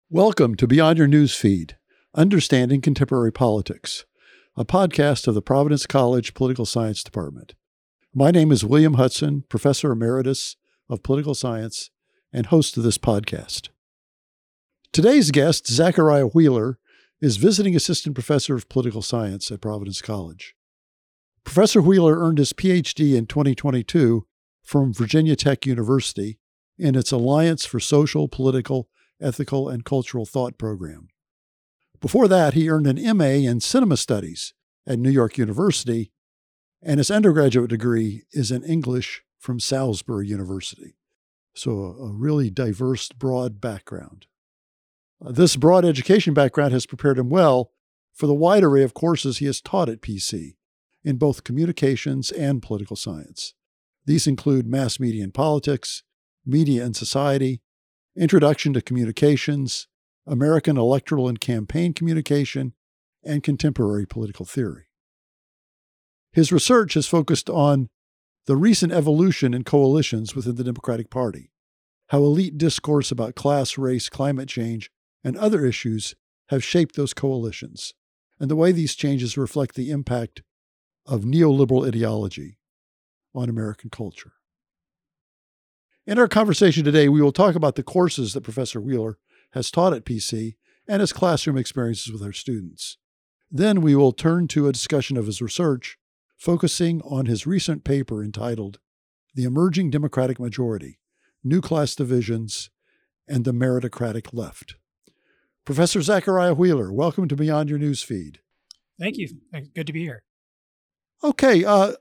Welcome to Beyond Your News Feed, Understanding Contemporary Politics, a podcast of the Providence College Political Science Department. My name is William Hudson, Professor Emeritus of Political Science and host of this podcast. Today's guest, Zachariah Wheeler, is Visiting Assistant Professor of Political Science at Providence College. Professor Wheeler earned his PhD in 2022 from Virginia Tech University in its Alliance for Social, Political, Ethical, and Cultural Thought program. Before that, he earned an MA in Cinema Studies at New York University, and his undergraduate degree is in English from Salisbury University. So a really diverse, broad background. This broad education background has prepared him well for the wide array of courses he has taught at PC in both communications and political science. These include mass media and politics, media and society, Introduction to Communications, American Electoral and Campaign Communication, and Contemporary Political Theory. His research has focused on the recent evolution in coalitions within the Democratic Party, how elite discourse about class, race, climate change, and other issues have shaped those coalitions, and the way these changes reflect the impact of neoliberal ideology on American culture. In our conversation today, we will talk about the courses that Professor Wheeler has taught at PC and his classroom experiences with our students. Then we will turn to a discussion of his research, focusing on his recent paper entitled The Emerging Democratic Majority, New Class Divisions, and the Meritocratic Left. Professor Zachariah Wheeler, welcome to Beyond Your News Feed. Thank you. Good to be here. Okay,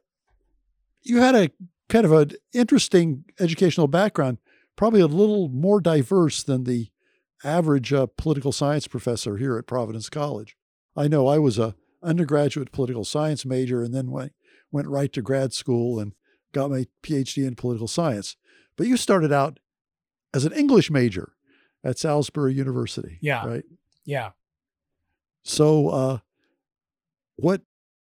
you had a kind of an interesting educational background, probably a little more diverse than the average political science professor here at Providence College. I know I was a undergraduate political science major and then went right to grad school and got my PhD in political science. But you started out as an English major at Salisbury University, Yeah. right? Yeah. So what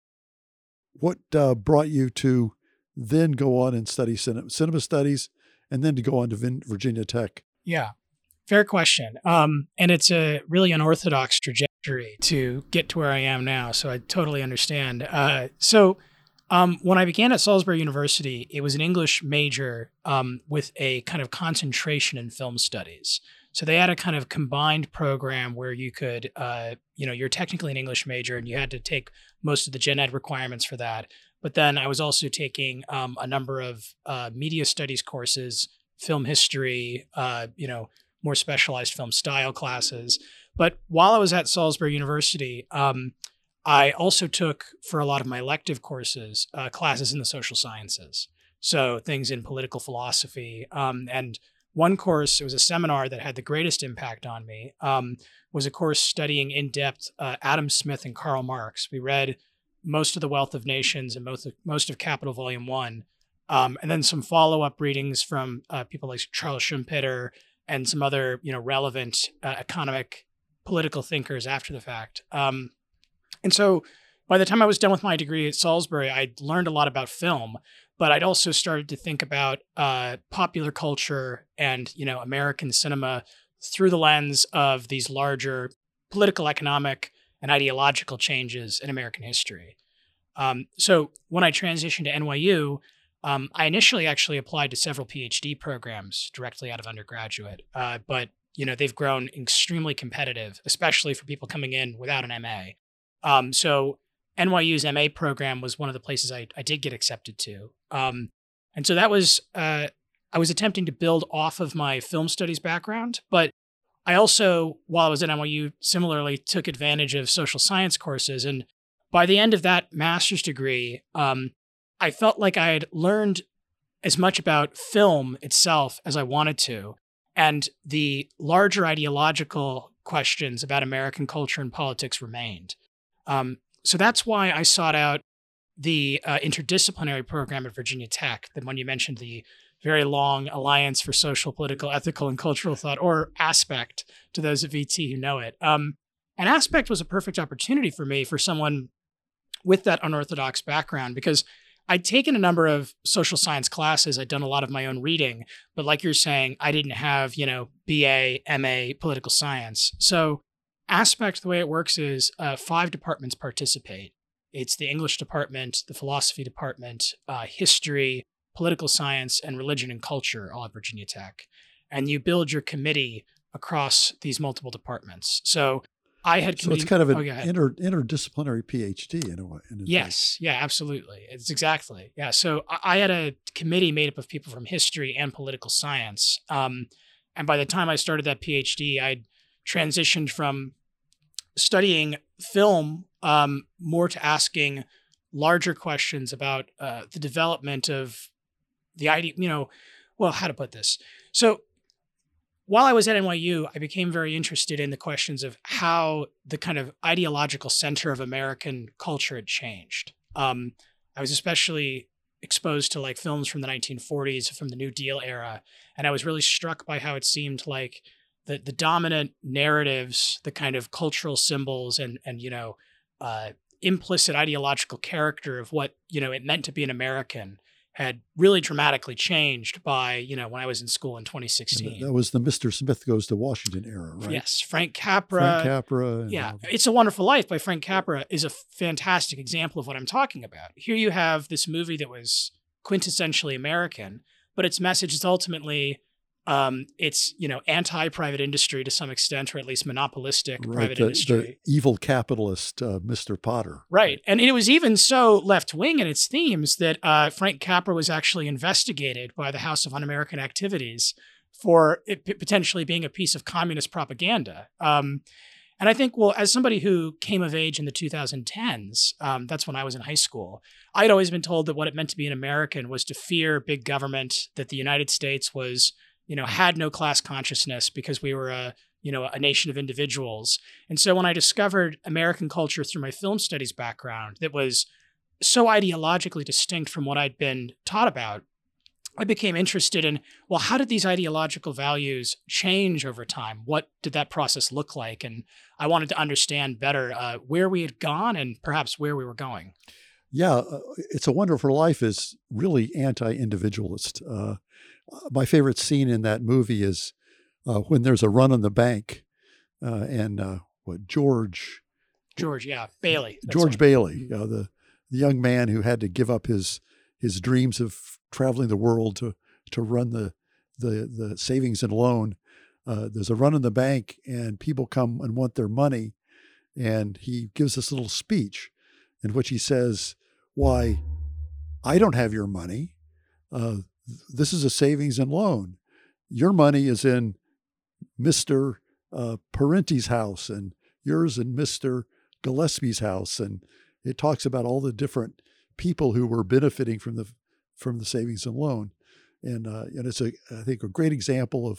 brought you to then go on and study cinema studies, and then to go on to Virginia Tech? Yeah. Fair question. And it's a really unorthodox trajectory to get to where I am now. So I totally understand. When I began at Salisbury University, it was an English major with a kind of concentration in film studies. So they had a kind of combined program where you could, you're technically an English major and you had to take most of the gen ed requirements for that. But then I was also taking a number of media studies courses, film history, more specialized film style classes. But while I was at Salisbury University, I also took, for a lot of my elective courses, classes in the social sciences. So things in political philosophy. And one course, it was a seminar that had the greatest impact on me, was a course studying in depth Adam Smith and Karl Marx. We read most of The Wealth of Nations and most of Capital Volume 1, and then some follow-up readings from people like Charles Schumpeter and some other relevant economic political thinkers after the fact. And so by the time I was done with my degree at Salisbury, I'd learned a lot about film, but I'd also started to think about popular culture and American cinema through the lens of these larger political, economic, and ideological changes in American history. So when I transitioned to NYU, I initially actually applied to several PhD programs directly out of undergraduate, but they've grown extremely competitive, especially for people coming in without an MA. So NYU's MA program was one of the places I did get accepted to. And so that was, I was attempting to build off of my film studies background, but I also, while I was at NYU, similarly took advantage of social science courses. And by the end of that master's degree, I felt like I had learned as much about film itself as I wanted to. And the larger ideological questions about American culture and politics remained. So that's why I sought out the interdisciplinary program at Virginia Tech, the one you mentioned, the very long Alliance for Social, Political, Ethical, and Cultural Thought, or ASPECT, to those at VT who know it. And ASPECT was a perfect opportunity for me, for someone with that unorthodox background, because I'd taken a number of social science classes. I'd done a lot of my own reading, but like you're saying, I didn't have, BA, MA, political science. So Aspect, the way it works is 5 departments participate. It's the English department, the philosophy department, history, political science, and religion and culture, all at Virginia Tech. And you build your committee across these multiple departments. So I had So it's kind of an interdisciplinary PhD in a way. Yes. Yeah, absolutely. It's exactly. Yeah. So I had a committee made up of people from history and political science. And by the time I started that PhD, I'd transitioned from studying film more to asking larger questions about the development of the idea, how to put this. So while I was at NYU, I became very interested in the questions of how the kind of ideological center of American culture had changed. I was especially exposed to like films from the 1940s, from the New Deal era, and I was really struck by how it seemed like the dominant narratives, the kind of cultural symbols, and implicit ideological character of what it meant to be an American had really dramatically changed by, when I was in school in 2016. And that was the Mr. Smith Goes to Washington era, right? Yes. Frank Capra. Yeah. It's a Wonderful Life by Frank Capra is a fantastic example of what I'm talking about. Here you have this movie that was quintessentially American, but its message is ultimately it's, anti-private industry to some extent, or at least monopolistic private industry. The evil capitalist, Mr. Potter. Right. And it was even so left-wing in its themes that Frank Capra was actually investigated by the House of Un-American Activities for it potentially being a piece of communist propaganda. And I think, as somebody who came of age in the 2010s, that's when I was in high school, I'd always been told that what it meant to be an American was to fear big government, that the United States was had no class consciousness because we were a nation of individuals. And so when I discovered American culture through my film studies background that was so ideologically distinct from what I'd been taught about, I became interested in, how did these ideological values change over time? What did that process look like? And I wanted to understand better where we had gone and perhaps where we were going. Yeah, It's a Wonderful Life is really anti-individualist. My favorite scene in that movie is when there's a run on the bank, and George Bailey. George Bailey, the young man who had to give up his dreams of traveling the world to run the savings and loan. There's a run on the bank, and people come and want their money, and he gives this little speech in which he says, "Why, I don't have your money. This is a savings and loan. Your money is in Mr. Parenti's house, and yours in Mr. Gillespie's house." And it talks about all the different people who were benefiting from the savings and loan. And it's I think a great example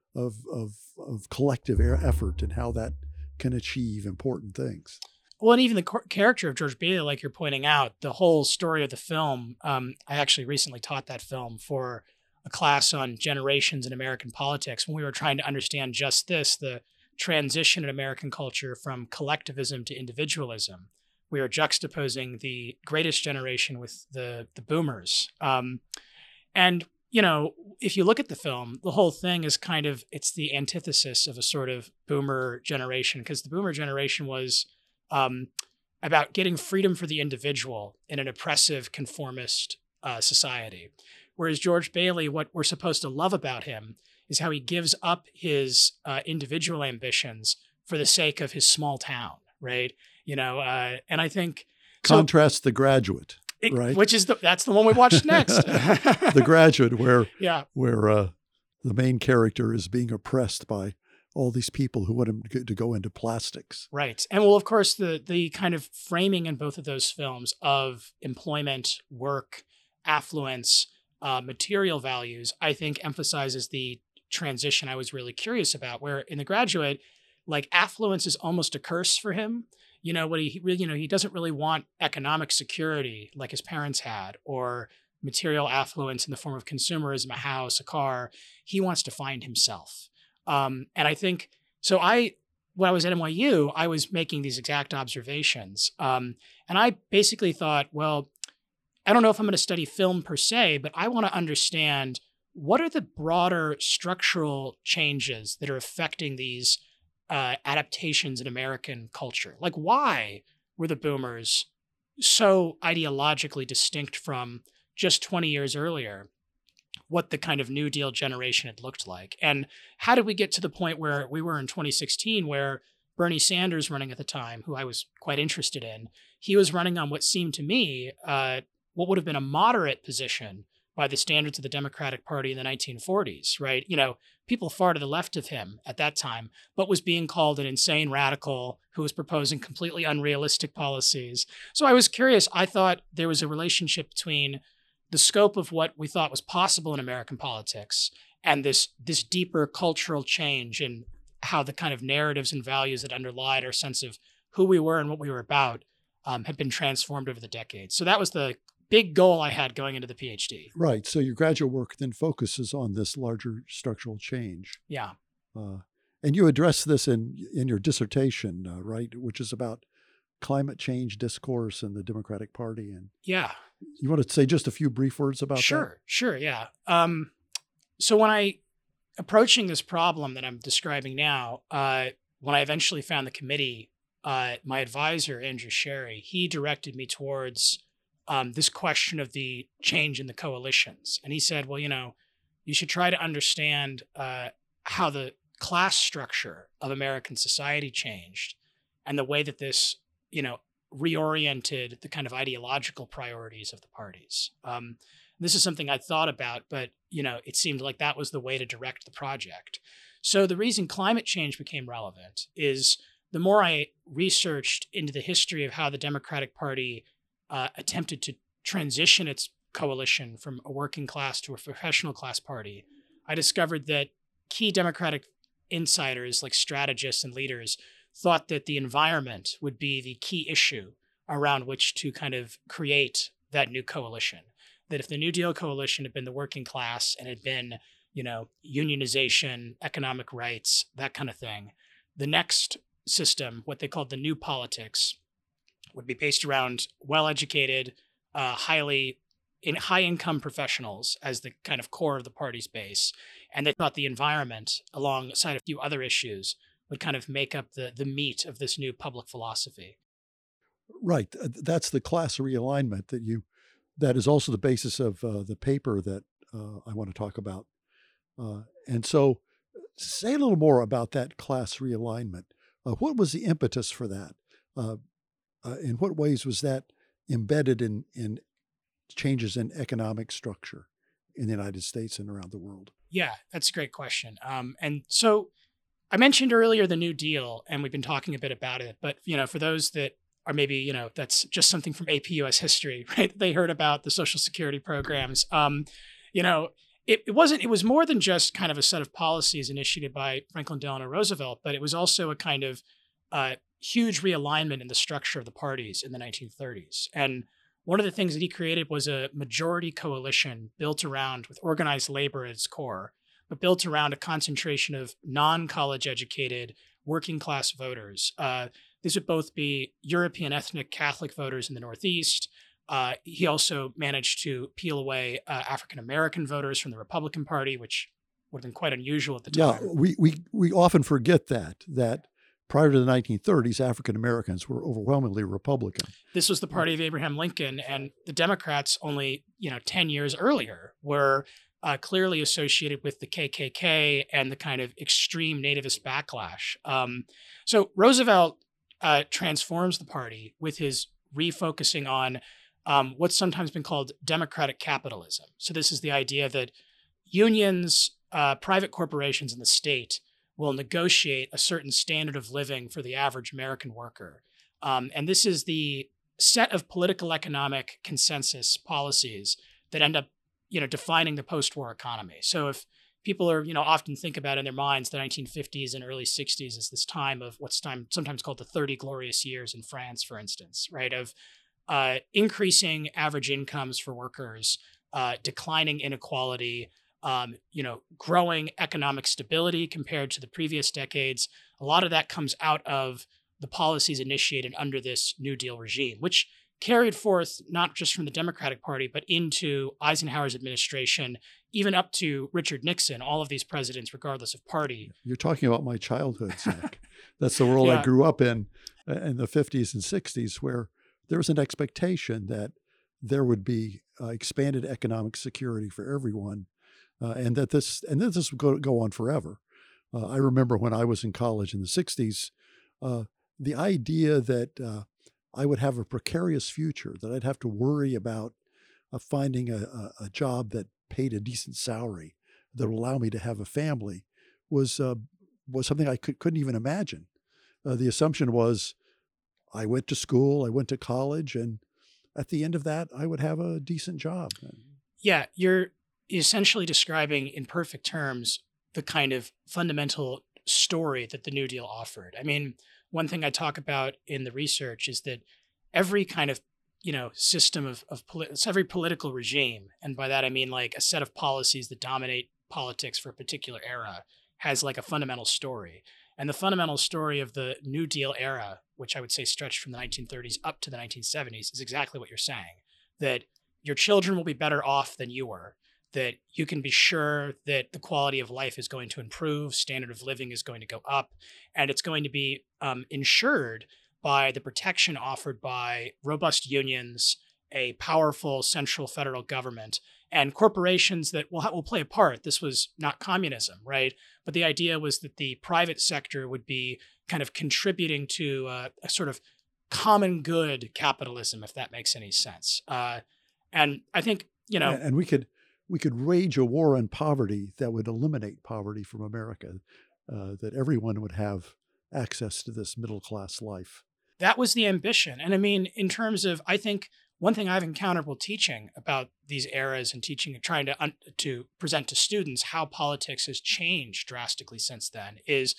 of collective effort and how that can achieve important things. Well, and even the character of George Bailey, like you're pointing out, the whole story of the film, I actually recently taught that film for a class on generations in American politics when we were trying to understand just this, the transition in American culture from collectivism to individualism. We are juxtaposing the greatest generation with the boomers. And, if you look at the film, the whole thing is it's the antithesis of a sort of boomer generation, because the boomer generation was about getting freedom for the individual in an oppressive, conformist society. Whereas George Bailey, what we're supposed to love about him is how he gives up his individual ambitions for the sake of his small town, right? And I think... Contrast The Graduate, right? Which is that's the one we watched next. The Graduate, where the main character is being oppressed by all these people who want him to go into plastics. Right. And of course, the kind of framing in both of those films of employment, work, affluence, material values, I think emphasizes the transition I was really curious about, where in The Graduate, like affluence is almost a curse for him. He doesn't really want economic security like his parents had, or material affluence in the form of consumerism, a house, a car. He wants to find himself. And I think, when I was at NYU, I was making these exact observations. And I basically thought, I don't know if I'm going to study film per se, but I want to understand what are the broader structural changes that are affecting these adaptations in American culture? Like, why were the boomers so ideologically distinct from just 20 years earlier, what the kind of New Deal generation had looked like? And how did we get to the point where we were in 2016, where Bernie Sanders running at the time, who I was quite interested in, he was running on what seemed to me what would have been a moderate position by the standards of the Democratic Party in the 1940s, right? You know, people far to the left of him at that time, but was being called an insane radical who was proposing completely unrealistic policies. So I was curious. I thought there was a relationship between the scope of what we thought was possible in American politics and this deeper cultural change in how the kind of narratives and values that underlied our sense of who we were and what we were about had been transformed over the decades. So that was the big goal I had going into the PhD. Right. So your graduate work then focuses on this larger structural change. Yeah. And you address this in your dissertation, right, which is about climate change discourse in the Democratic Party. And yeah, you want to say just a few brief words about that? Sure. Yeah. So when I approaching this problem that I'm describing now, when I eventually found the committee, my advisor, Andrew Sherry, he directed me towards this question of the change in the coalitions. And he said, well, you should try to understand how the class structure of American society changed and the way that this, reoriented the kind of ideological priorities of the parties. This is something I thought about, but, it seemed like that was the way to direct the project. So the reason climate change became relevant is the more I researched into the history of how the Democratic Party attempted to transition its coalition from a working class to a professional class party, I discovered that key Democratic insiders like strategists and leaders thought that the environment would be the key issue around which to kind of create that new coalition. That if the New Deal coalition had been the working class and had been, unionization, economic rights, that kind of thing, the next system, what they called the new politics, would be based around well-educated, high-income professionals as the kind of core of the party's base. And they thought the environment, alongside a few other issues, would kind of make up the meat of this new public philosophy. Right. That's the class realignment that is also the basis of the paper that I want to talk about. And so say a little more about that class realignment. What was the impetus for that? In what ways was that embedded in changes in economic structure in the United States and around the world? Yeah, that's a great question. And so I mentioned earlier the New Deal, and we've been talking a bit about it. But, for those that are maybe, that's just something from AP US history, right? They heard about the Social Security programs. It was more than just kind of a set of policies initiated by Franklin Delano Roosevelt, but it was also a kind of huge realignment in the structure of the parties in the 1930s. And one of the things that he created was a majority coalition built around, with organized labor at its core, but built around a concentration of non-college educated working class voters. These would both be European ethnic Catholic voters in the Northeast. He also managed to peel away African-American voters from the Republican Party, which would have been quite unusual at the time. Yeah, we often forget that prior to the 1930s, African-Americans were overwhelmingly Republican. This was the party of Abraham Lincoln, and the Democrats only, 10 years earlier were clearly associated with the KKK and the kind of extreme nativist backlash. So Roosevelt transforms the party with his refocusing on what's sometimes been called democratic capitalism. So this is the idea that unions, private corporations, and the state will negotiate a certain standard of living for the average American worker. And this is the set of political economic consensus policies that end up, defining the post-war economy. So if people are, often think about in their minds the 1950s and early 60s as this time of sometimes called the 30 glorious years in France, for instance, right? Of increasing average incomes for workers, declining inequality, growing economic stability compared to the previous decades. A lot of that comes out of the policies initiated under this New Deal regime, which carried forth not just from the Democratic Party, but into Eisenhower's administration, even up to Richard Nixon, all of these presidents, regardless of party. You're talking about my childhood, Zach. That's the world I grew up in the 50s and 60s, where there was an expectation that there would be expanded economic security for everyone, and that this would go on forever. I remember when I was in college in the 60s, the idea that I would have a precarious future, that I'd have to worry about finding a job that paid a decent salary that would allow me to have a family was something I couldn't even imagine. The assumption was I went to school, I went to college, and at the end of that, I would have a decent job. Yeah, you're essentially describing in perfect terms the kind of fundamental story that the New Deal offered. I mean, one thing I talk about in the research is that every kind of system of every political regime, and by that I mean like a set of policies that dominate politics for a particular era, has like a fundamental story. And the fundamental story of the New Deal era, which I would say stretched from the 1930s up to the 1970s, is exactly what you're saying, that your children will be better off than you were, that you can be sure that the quality of life is going to improve, standard of living is going to go up, and it's going to be ensured by the protection offered by robust unions, a powerful central federal government, and corporations that will play a part. This was not communism, right? But the idea was that the private sector would be kind of contributing to a sort of common good capitalism, if that makes any sense. And I think, and we could wage a war on poverty that would eliminate poverty from America, that everyone would have access to this middle-class life. That was the ambition. And I mean, in terms of, I think one thing I've encountered while teaching about these eras and teaching and trying to present to students how politics has changed drastically since then is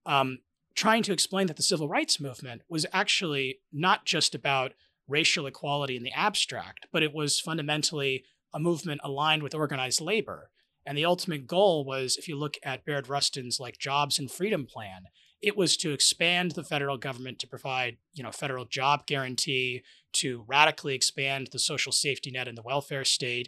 trying to explain that the civil rights movement was actually not just about racial equality in the abstract, but it was fundamentally a movement aligned with organized labor. And the ultimate goal was, if you look at Bayard Rustin's like Jobs and Freedom Plan, it was to expand the federal government to provide, federal job guarantee, to radically expand the social safety net and the welfare state.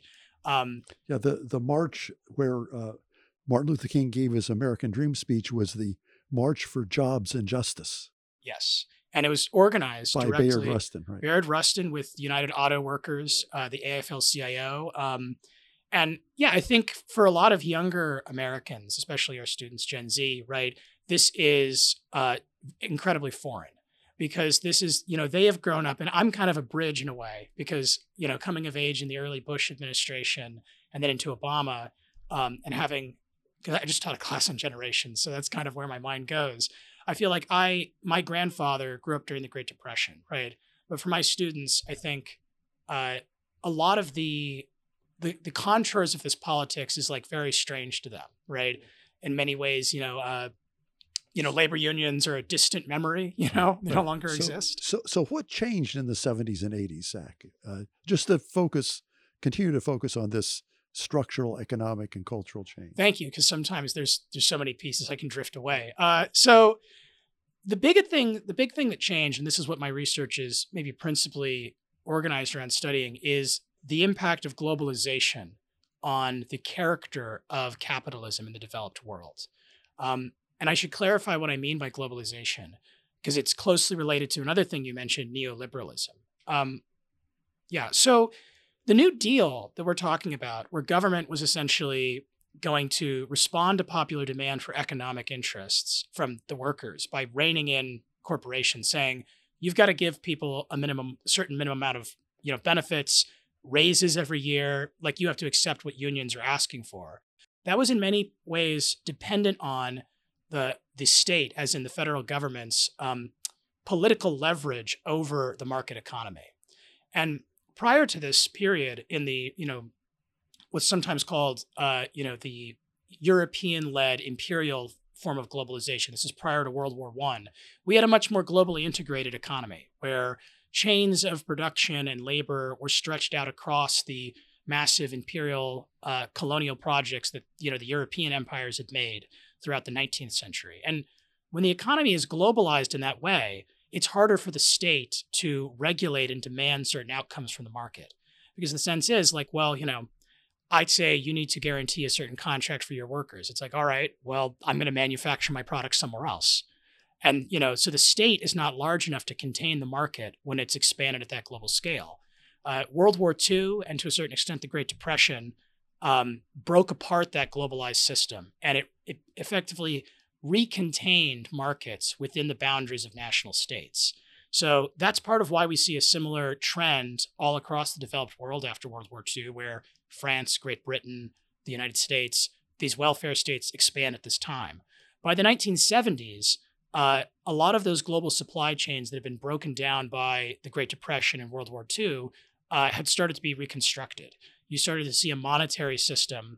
The march where Martin Luther King gave his American Dream speech was the March for Jobs and Justice. Yes. And it was organized by directly. Bayard Rustin, right? Bayard Rustin with United Auto Workers, the AFL-CIO. And yeah, I think for a lot of younger Americans, especially our students, Gen Z, right, this is incredibly foreign because this is, they have grown up, and I'm kind of a bridge in a way because, coming of age in the early Bush administration and then into Obama and having, because I just taught a class on generations, so that's kind of where my mind goes. I feel like my grandfather grew up during the Great Depression, right? But for my students, I think a lot of the contours of this politics is like very strange to them, right? In many ways, labor unions are a distant memory, they no longer exist. So what changed in the 70s and 80s, Zach? Just to continue to focus on this structural, economic, and cultural change. Thank you, because sometimes there's so many pieces I can drift away. So the big thing that changed, and this is what my research is maybe principally organized around studying, is the impact of globalization on the character of capitalism in the developed world. And I should clarify what I mean by globalization, because it's closely related to another thing you mentioned, neoliberalism. So the New Deal that we're talking about, where government was essentially going to respond to popular demand for economic interests from the workers by reining in corporations, saying, you've got to give people a certain minimum amount of benefits, raises every year, like you have to accept what unions are asking for. That was in many ways dependent on the state, as in the federal government's political leverage over the market economy. And prior to this period in the, what's sometimes called, the European-led imperial form of globalization, this is prior to World War I, we had a much more globally integrated economy where chains of production and labor were stretched out across the massive imperial colonial projects that, the European empires had made throughout the 19th century. And when the economy is globalized in that way, it's harder for the state to regulate and demand certain outcomes from the market. Because the sense is like, well, I'd say you need to guarantee a certain contract for your workers. It's like, all right, well, I'm going to manufacture my product somewhere else. And, so the state is not large enough to contain the market when it's expanded at that global scale. World War II, and to a certain extent, the Great Depression, broke apart that globalized system. And it effectively recontained markets within the boundaries of national states. So that's part of why we see a similar trend all across the developed world after World War II, where France, Great Britain, the United States, these welfare states expand at this time. By the 1970s, a lot of those global supply chains that had been broken down by the Great Depression and World War II had started to be reconstructed. You started to see a monetary system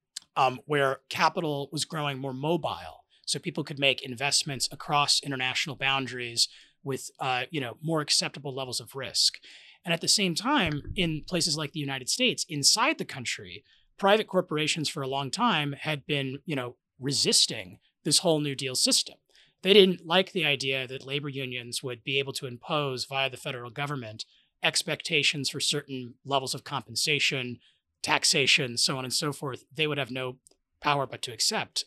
where capital was growing more mobile, so people could make investments across international boundaries with more acceptable levels of risk. And at the same time, in places like the United States, inside the country, private corporations for a long time had been resisting this whole New Deal system. They didn't like the idea that labor unions would be able to impose via the federal government expectations for certain levels of compensation, taxation, so on and so forth. They would have no power but to accept.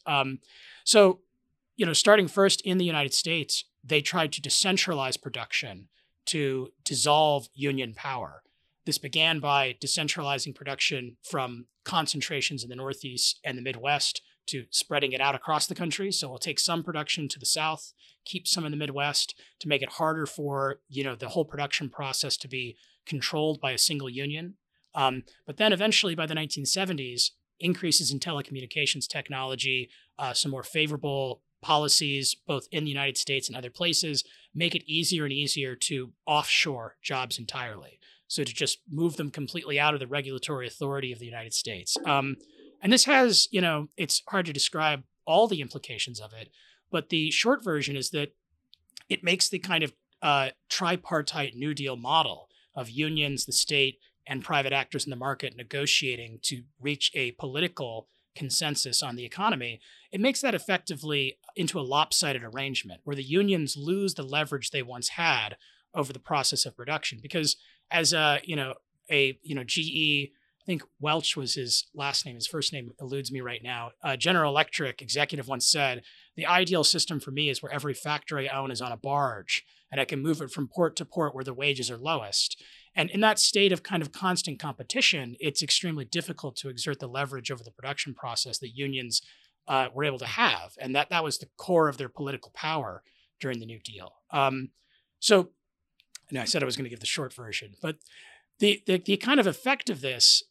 So, starting first in the United States, they tried to decentralize production to dissolve union power. This began by decentralizing production from concentrations in the Northeast and the Midwest to spreading it out across the country. So we'll take some production to the South, keep some in the Midwest to make it harder for, the whole production process to be controlled by a single union. But then eventually by the 1970s, increases in telecommunications technology, some more favorable policies, both in the United States and other places, make it easier and easier to offshore jobs entirely. So to just move them completely out of the regulatory authority of the United States. And this has, it's hard to describe all the implications of it, but the short version is that it makes the kind of tripartite New Deal model of unions, the state, and private actors in the market negotiating to reach a political consensus on the economy. It makes that effectively into a lopsided arrangement where the unions lose the leverage they once had over the process of production. Because as GE, I think Welch was his last name, his first name eludes me right now. General Electric executive once said, the ideal system for me is where every factory I own is on a barge and I can move it from port to port where the wages are lowest. And in that state of kind of constant competition, it's extremely difficult to exert the leverage over the production process that unions were able to have. And that was the core of their political power during the New Deal. So I said I was going to give the short version, but the kind of effect of this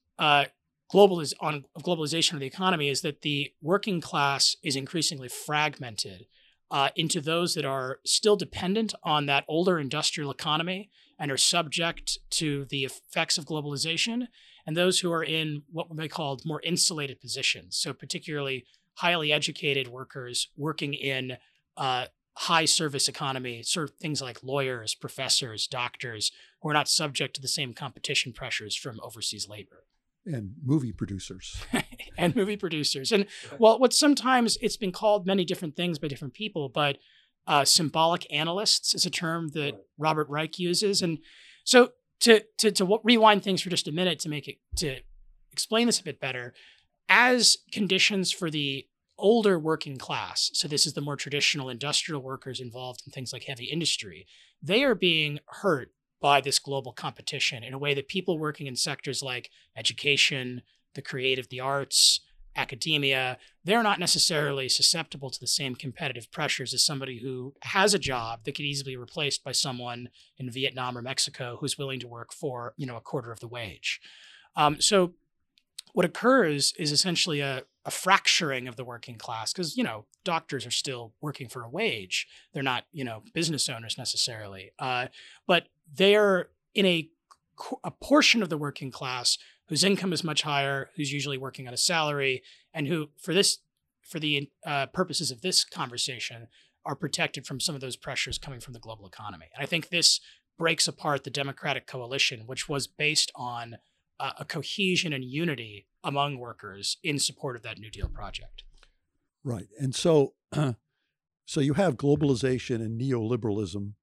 globalization of the economy is that the working class is increasingly fragmented into those that are still dependent on that older industrial economy and are subject to the effects of globalization, and those who are in what we may call more insulated positions. So particularly highly educated workers working in high service economy, sort of things like lawyers, professors, doctors, who are not subject to the same competition pressures from overseas labor. And movie producers. And movie producers. And what sometimes it's been called many different things by different people, but symbolic analysts is a term that Robert Reich uses. And so to rewind things for just a minute to explain this a bit better, as conditions for the older working class, so this is the more traditional industrial workers involved in things like heavy industry, they are being hurt by this global competition in a way that people working in sectors like education, the creative, the arts, academia, they're not necessarily susceptible to the same competitive pressures as somebody who has a job that could easily be replaced by someone in Vietnam or Mexico who's willing to work for, a quarter of the wage. So what occurs is essentially a fracturing of the working class because, doctors are still working for a wage. They're not, business owners necessarily. But they're in a portion of the working class whose income is much higher, who's usually working on a salary, and who, for the purposes of this conversation, are protected from some of those pressures coming from the global economy. And I think this breaks apart the Democratic coalition, which was based on a cohesion and unity among workers in support of that New Deal project. Right. And so you have globalization and neoliberalism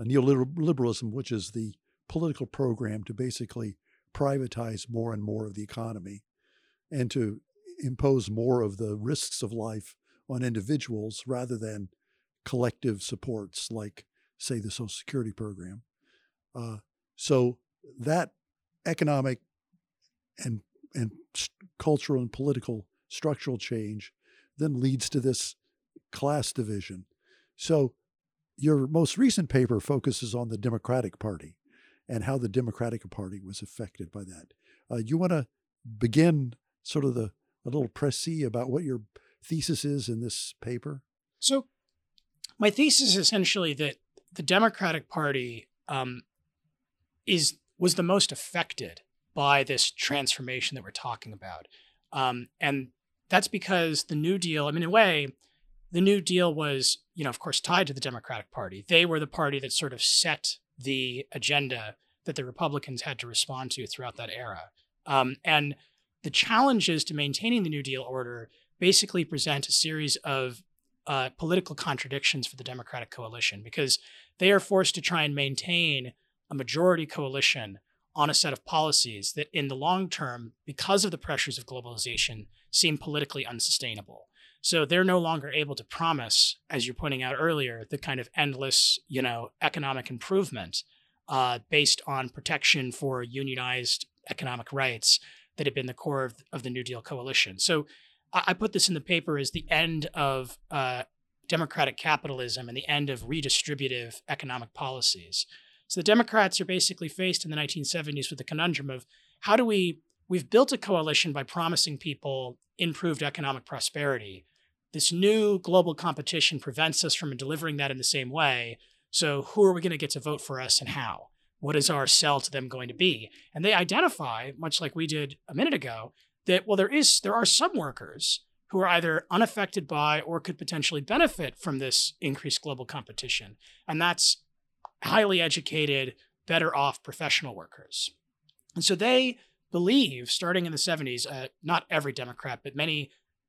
neoliberalism, which is the political program to basically privatize more and more of the economy and to impose more of the risks of life on individuals rather than collective supports like, say, the Social Security program. So that economic and cultural and political structural change then leads to this class division. So your most recent paper focuses on the Democratic Party and how the Democratic Party was affected by that. You want to begin sort of a little précis about what your thesis is in this paper? So my thesis is essentially that the Democratic Party was the most affected by this transformation that we're talking about. And that's because the New Deal, in a way, the New Deal was, of course, tied to the Democratic Party. They were the party that sort of set the agenda that the Republicans had to respond to throughout that era. And the challenges to maintaining the New Deal order basically present a series of political contradictions for the Democratic coalition, because they are forced to try and maintain a majority coalition on a set of policies that in the long term, because of the pressures of globalization, seem politically unsustainable. So they're no longer able to promise, as you're pointing out earlier, the kind of endless, economic improvement based on protection for unionized economic rights that had been the core of the New Deal coalition. So I put this in the paper as the end of democratic capitalism and the end of redistributive economic policies. So the Democrats are basically faced in the 1970s with the conundrum of how do we've built a coalition by promising people improved economic prosperity. This new global competition prevents us from delivering that in the same way. So who are we going to get to vote for us and how? What is our sell to them going to be? And they identify, much like we did a minute ago, that, well, there are some workers who are either unaffected by or could potentially benefit from this increased global competition. And that's highly educated, better off professional workers. And so they believe, starting in the 70s, not every Democrat, but many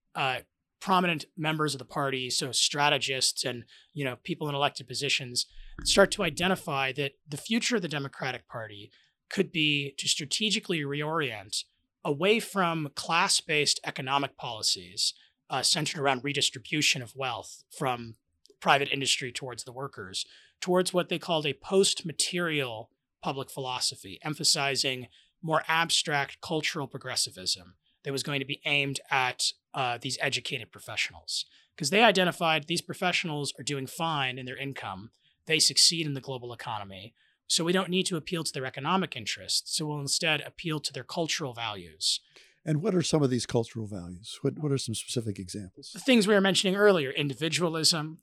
prominent members of the party, so strategists and people in elected positions, start to identify that the future of the Democratic Party could be to strategically reorient away from class-based economic policies centered around redistribution of wealth from private industry towards the workers, towards what they called a post-material public philosophy, emphasizing more abstract cultural progressivism that was going to be aimed at these educated professionals. Because they identified these professionals are doing fine in their income. They succeed in the global economy. So we don't need to appeal to their economic interests. So we'll instead appeal to their cultural values. And what are some of these cultural values? What are some specific examples? The things we were mentioning earlier, individualism,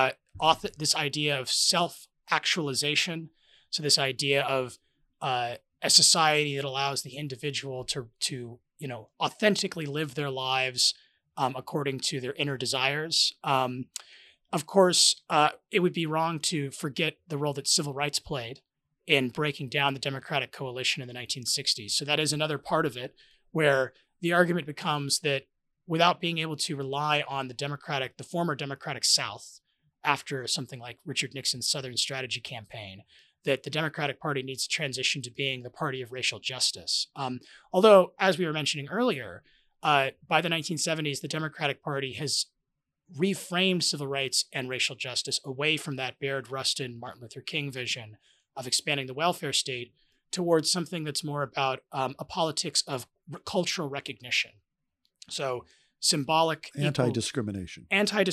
this idea of self-actualization. So this idea of a society that allows the individual to authentically live their lives according to their inner desires. Of course, it would be wrong to forget the role that civil rights played in breaking down the Democratic coalition in the 1960s. So that is another part of it, where the argument becomes that without being able to rely on the former Democratic South after something like Richard Nixon's Southern Strategy campaign, that the Democratic Party needs to transition to being the party of racial justice. Although, as we were mentioning earlier, by the 1970s, the Democratic Party has reframed civil rights and racial justice away from that Bayard Rustin, Martin Luther King vision of expanding the welfare state towards something that's more about a politics of cultural recognition. So symbolic anti-discrimination,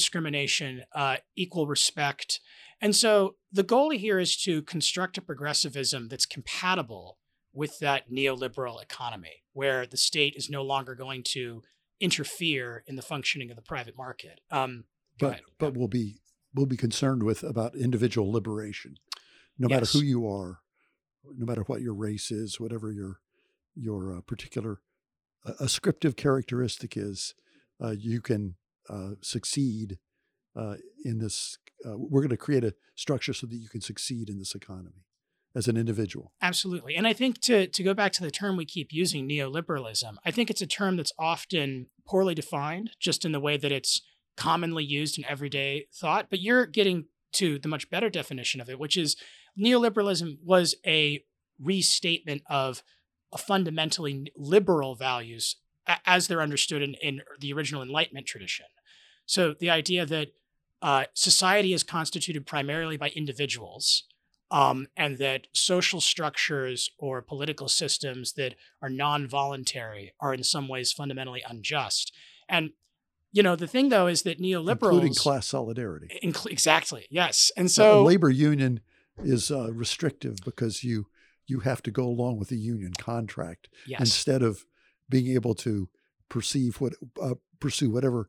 equal respect. And so the goal here is to construct a progressivism that's compatible with that neoliberal economy, where the state is no longer going to interfere in the functioning of the private market. But we'll be concerned about individual liberation, no matter who you are, no matter what your race is, whatever your particular ascriptive characteristic is, you can succeed in this. We're going to create a structure so that you can succeed in this economy as an individual. Absolutely. And I think to go back to the term we keep using, neoliberalism, I think it's a term that's often poorly defined, just in the way that it's commonly used in everyday thought. But you're getting to the much better definition of it, which is neoliberalism was a restatement of a fundamentally liberal values as they're understood in the original Enlightenment tradition. So the idea that society is constituted primarily by individuals, and that social structures or political systems that are non-voluntary are in some ways fundamentally unjust. And the thing though is that neoliberals, including class solidarity, exactly, yes. And a so labor union is restrictive because you have to go along with the union contract yes. instead of being able to pursue whatever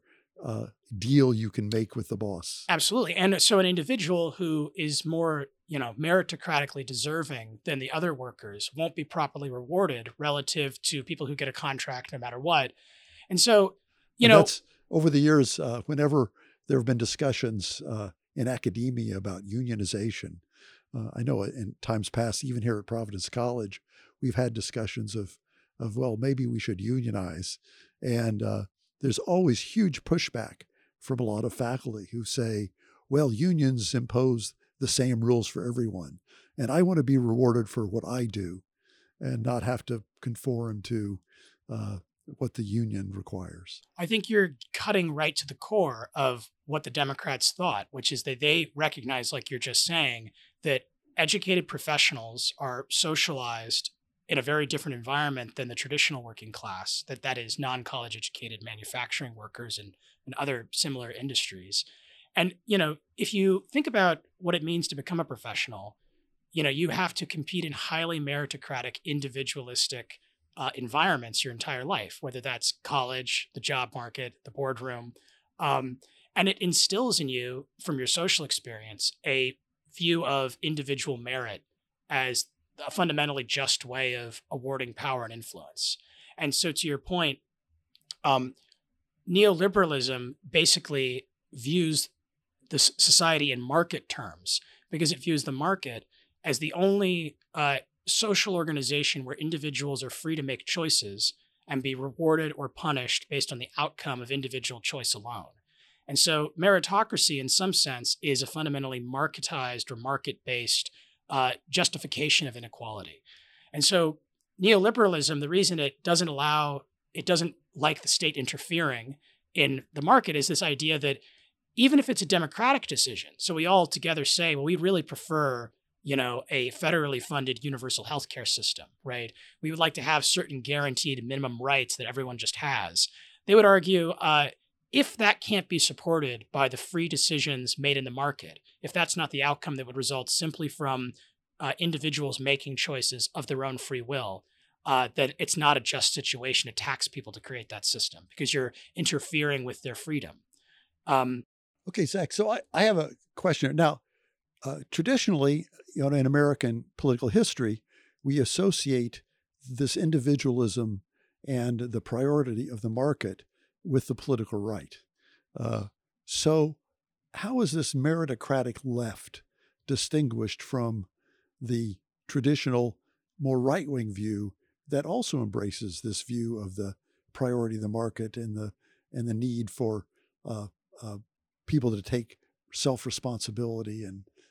deal you can make with the boss. Absolutely. And so an individual who is more, meritocratically deserving than the other workers won't be properly rewarded relative to people who get a contract no matter what. And so, that's over the years, whenever there have been discussions in academia about unionization, I know in times past, even here at Providence College, we've had discussions of well, maybe we should unionize. And there's always huge pushback from a lot of faculty who say, well, unions impose the same rules for everyone. And I want to be rewarded for what I do and not have to conform to what the union requires. I think you're cutting right to the core of what the Democrats thought, which is that they recognize, like you're just saying, that educated professionals are socialized in a very different environment than the traditional working class, that is non-college educated manufacturing workers and other similar industries. And, if you think about what it means to become a professional, you have to compete in highly meritocratic, individualistic environments your entire life, whether that's college, the job market, the boardroom. And it instills in you, from your social experience, a view of individual merit as a fundamentally just way of awarding power and influence. And so to your point, neoliberalism basically views the society in market terms because it views the market as the only social organization where individuals are free to make choices and be rewarded or punished based on the outcome of individual choice alone. And so meritocracy, in some sense, is a fundamentally marketized or market-based justification of inequality. And so neoliberalism, the reason it doesn't like the state interfering in the market is this idea that even if it's a democratic decision, so we all together say, well, we really prefer, a federally funded universal healthcare system, right? We would like to have certain guaranteed minimum rights that everyone just has. They would argue, if that can't be supported by the free decisions made in the market, if that's not the outcome that would result simply from individuals making choices of their own free will, that it's not a just situation to tax people to create that system because you're interfering with their freedom. Okay, Zach, so I have a question. Now, traditionally, in American political history, we associate this individualism and the priority of the market with the political right. So how is this meritocratic left distinguished from the traditional, more right-wing view that also embraces this view of the priority of the market and the need for people to take self-responsibility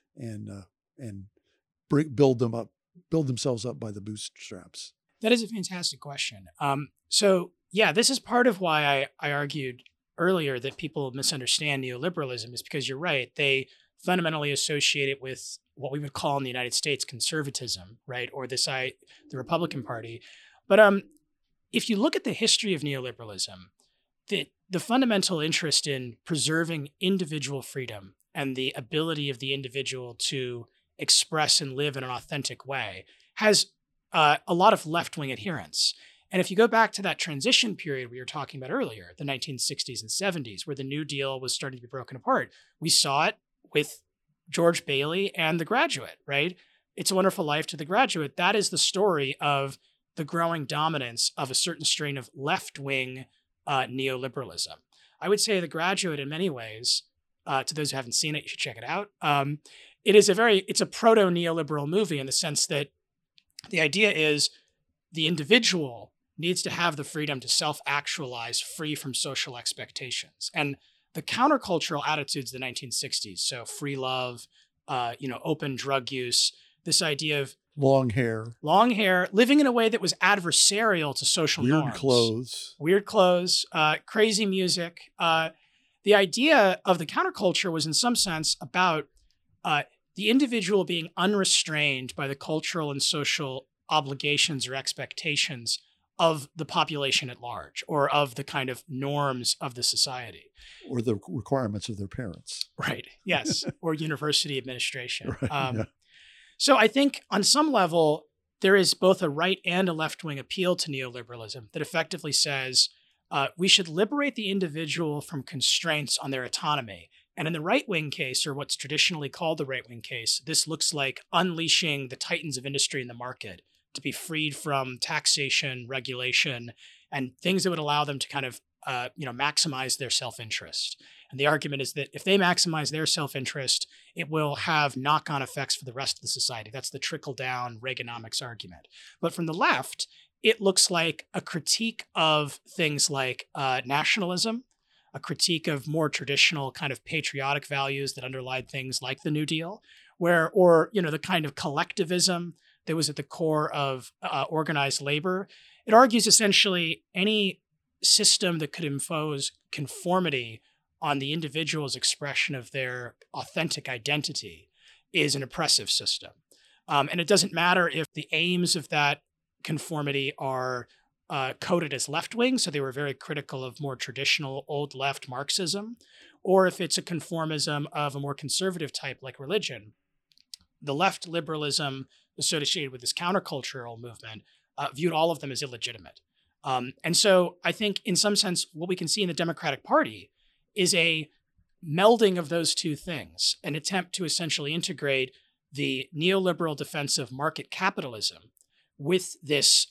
and build themselves up by the bootstraps? That is a fantastic question. So yeah, this is part of why I argued earlier that people misunderstand neoliberalism is because you're right. They fundamentally associate it with what we would call in the United States conservatism, right? Or the Republican Party. But if you look at the history of neoliberalism, the fundamental interest in preserving individual freedom and the ability of the individual to express and live in an authentic way has a lot of left-wing adherents. And if you go back to that transition period we were talking about earlier, the 1960s and 70s, where the New Deal was starting to be broken apart, we saw it with George Bailey and The Graduate, right? It's a Wonderful Life to The Graduate. That is the story of the growing dominance of a certain strain of left-wing neoliberalism. I would say The Graduate, in many ways, to those who haven't seen it, you should check it out. It's a proto-neoliberal movie in the sense that the idea is the individual needs to have the freedom to self-actualize free from social expectations. And the countercultural attitudes of the 1960s, so free love, open drug use, this idea of long hair, living in a way that was adversarial to social norms. Weird clothes, crazy music. The idea of the counterculture was in some sense about the individual being unrestrained by the cultural and social obligations or expectations of the population at large, or of the kind of norms of the society. Or the requirements of their parents. Right, yes, or university administration. Right, yeah. So I think on some level, there is both a right and a left-wing appeal to neoliberalism that effectively says we should liberate the individual from constraints on their autonomy. And in the right-wing case, or what's traditionally called the right-wing case, this looks like unleashing the titans of industry in the market to be freed from taxation, regulation, and things that would allow them to kind of maximize their self-interest. And the argument is that if they maximize their self-interest, it will have knock-on effects for the rest of the society. That's the trickle-down Reaganomics argument. But from the left, it looks like a critique of things like nationalism, a critique of more traditional kind of patriotic values that underlie things like the New Deal, or the kind of collectivism that was at the core of organized labor. It argues essentially any system that could impose conformity on the individual's expression of their authentic identity is an oppressive system. And it doesn't matter if the aims of that conformity are coded as left-wing, so they were very critical of more traditional old left Marxism, or if it's a conformism of a more conservative type like religion. The left liberalism associated with this countercultural movement viewed all of them as illegitimate. And so I think in some sense, what we can see in the Democratic Party is a melding of those two things, an attempt to essentially integrate the neoliberal defense of market capitalism with this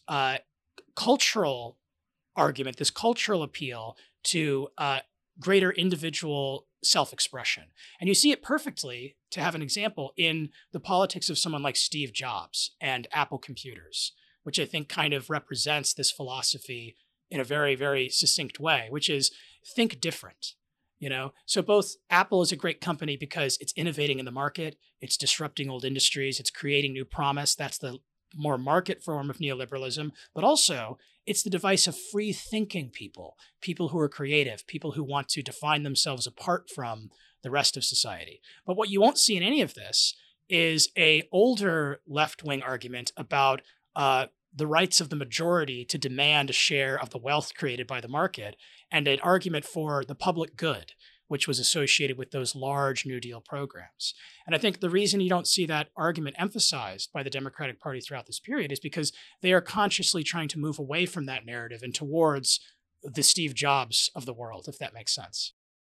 cultural argument, this cultural appeal to greater individual self-expression. And you see it perfectly, to have an example, in the politics of someone like Steve Jobs and Apple Computers, which I think kind of represents this philosophy in a very, very succinct way, which is think different. So both Apple is a great company because it's innovating in the market, it's disrupting old industries, it's creating new promise. That's the more market form of neoliberalism, but also it's the device of free thinking people who are creative, people who want to define themselves apart from the rest of society. But what you won't see in any of this is a older left-wing argument about the rights of the majority to demand a share of the wealth created by the market, and an argument for the public good, which was associated with those large New Deal programs. And I think the reason you don't see that argument emphasized by the Democratic Party throughout this period is because they are consciously trying to move away from that narrative and towards the Steve Jobs of the world, if that makes sense.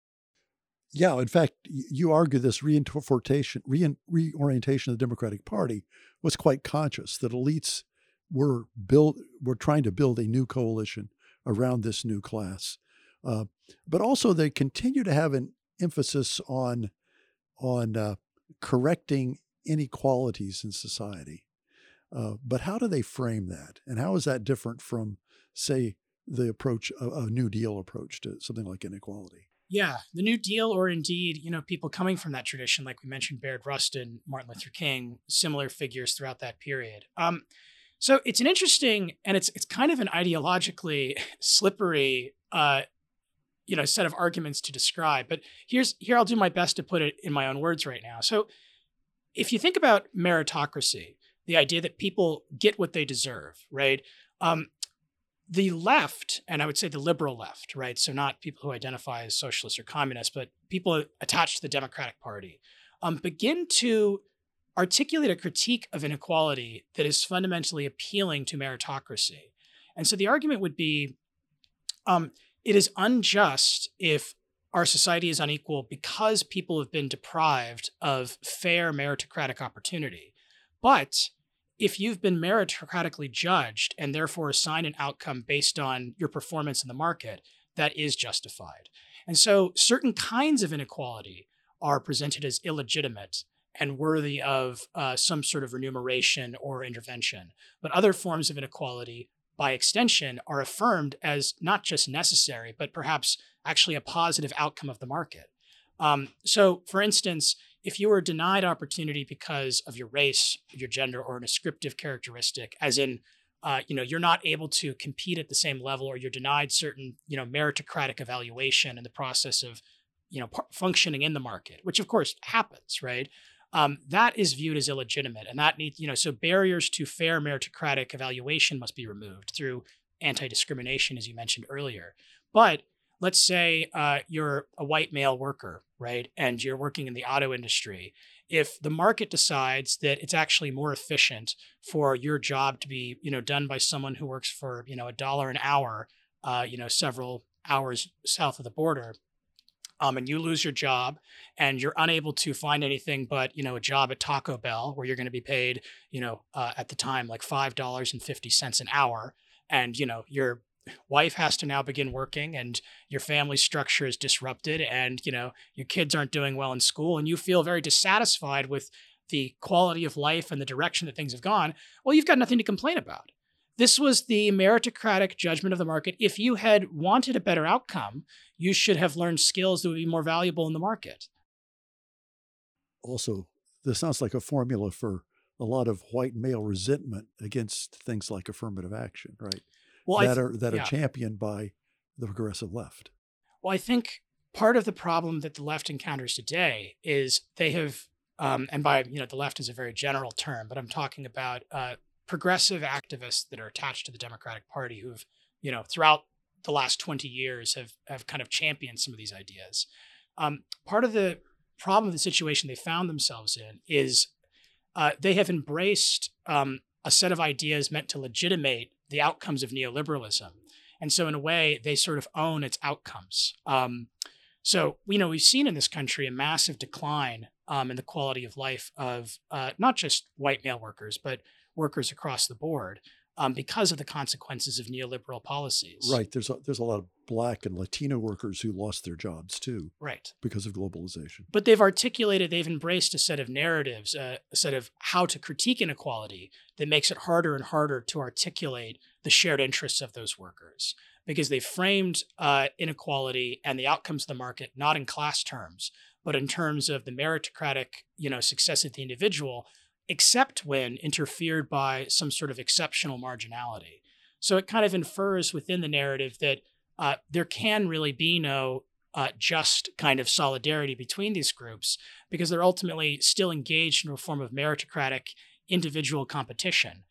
Yeah, in fact, you argue this reorientation of the Democratic Party was quite conscious, that elites were trying to build a new coalition around this new class. But also they continue to have an emphasis on correcting inequalities in society. But how do they frame that? And how is that different from, say, the approach, a New Deal approach to something like inequality? Yeah, the New Deal, or indeed, people coming from that tradition, like we mentioned, Bayard Rustin, Martin Luther King, similar figures throughout that period. So it's an interesting, and it's kind of an ideologically slippery, set of arguments to describe. But here I'll do my best to put it in my own words right now. So if you think about meritocracy, the idea that people get what they deserve, right? The left, and I would say the liberal left, right? So not people who identify as socialists or communists, but people attached to the Democratic Party, begin to articulate a critique of inequality that is fundamentally appealing to meritocracy. And so the argument would be, it is unjust if our society is unequal because people have been deprived of fair meritocratic opportunity. But if you've been meritocratically judged and therefore assigned an outcome based on your performance in the market, that is justified. And so certain kinds of inequality are presented as illegitimate and worthy of some sort of remuneration or intervention. But other forms of inequality, by extension, are affirmed as not just necessary, but perhaps actually a positive outcome of the market. So, for instance, if you were denied opportunity because of your race, your gender, or an ascriptive characteristic, as in, you're not able to compete at the same level, or you're denied certain, meritocratic evaluation in the process of, functioning in the market, which of course happens, right? That is viewed as illegitimate, and that needs, so barriers to fair meritocratic evaluation must be removed through anti-discrimination, as you mentioned earlier. But let's say you're a white male worker, right, and you're working in the auto industry. If the market decides that it's actually more efficient for your job to be, done by someone who works for, $1 an hour, several hours south of the border, and you lose your job and you're unable to find anything but, a job at Taco Bell where you're going to be paid, at the time, like $5.50 an hour. And, your wife has to now begin working and your family structure is disrupted and, your kids aren't doing well in school and you feel very dissatisfied with the quality of life and the direction that things have gone. Well, you've got nothing to complain about. This was the meritocratic judgment of the market. If you had wanted a better outcome, you should have learned skills that would be more valuable in the market. Also, this sounds like a formula for a lot of white male resentment against things like affirmative action, right? Well, that are championed by the progressive left. Well, I think part of the problem that the left encounters today is they have, and by, the left is a very general term, but I'm talking about progressive activists that are attached to the Democratic Party who've, throughout the last 20 years have kind of championed some of these ideas. Part of the problem of the situation they found themselves in is they have embraced a set of ideas meant to legitimate the outcomes of neoliberalism. And so in a way, they sort of own its outcomes. So, we've seen in this country a massive decline in the quality of life of not just white male workers, but workers across the board because of the consequences of neoliberal policies. Right. There's a lot of Black and Latino workers who lost their jobs too. Right. Because of globalization. But they've embraced a set of narratives, a set of how to critique inequality that makes it harder and harder to articulate the shared interests of those workers. Because they've framed inequality and the outcomes of the market not in class terms, but in terms of the meritocratic, success of the individual, except when interfered by some sort of exceptional marginality. So it kind of infers within the narrative that there can really be no just kind of solidarity between these groups because they're ultimately still engaged in a form of meritocratic individual competition.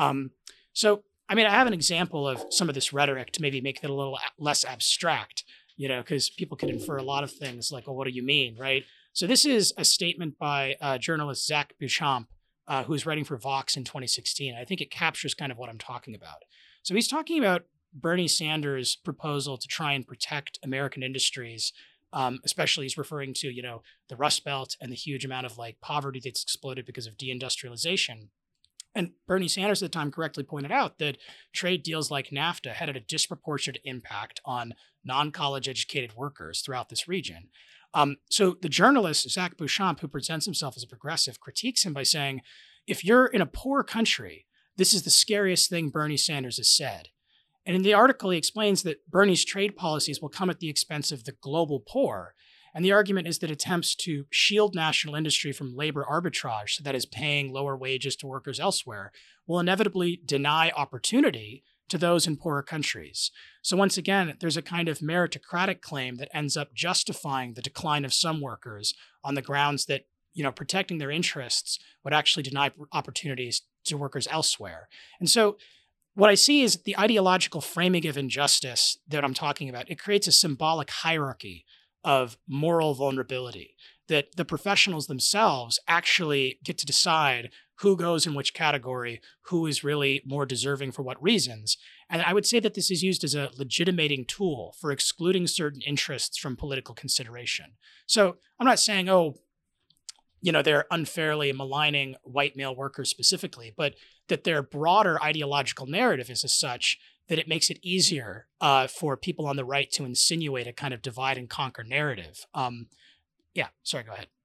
I have an example of some of this rhetoric to maybe make it a little less abstract, because people can infer a lot of things like, well, what do you mean, right? So this is a statement by journalist Zach Beauchamp, who was writing for Vox in 2016. I think it captures kind of what I'm talking about. So he's talking about Bernie Sanders' proposal to try and protect American industries, especially he's referring to, the Rust Belt and the huge amount of poverty that's exploded because of deindustrialization. And Bernie Sanders at the time correctly pointed out that trade deals like NAFTA had a disproportionate impact on non-college educated workers throughout this region. So the journalist, Zach Beauchamp, who presents himself as a progressive, critiques him by saying, if you're in a poor country, this is the scariest thing Bernie Sanders has said. And in the article, he explains that Bernie's trade policies will come at the expense of the global poor. And the argument is that attempts to shield national industry from labor arbitrage, so that is paying lower wages to workers elsewhere, will inevitably deny opportunity to those in poorer countries. So once again, there's a kind of meritocratic claim that ends up justifying the decline of some workers on the grounds that, protecting their interests would actually deny opportunities to workers elsewhere. And so what I see is the ideological framing of injustice that I'm talking about. It creates a symbolic hierarchy of moral vulnerability that the professionals themselves actually get to decide who goes in which category, who is really more deserving for what reasons. And I would say that this is used as a legitimating tool for excluding certain interests from political consideration. So I'm not saying, they're unfairly maligning white male workers specifically, but that their broader ideological narrative is as such that it makes it easier for people on the right to insinuate a kind of divide and conquer narrative. Sorry, go ahead.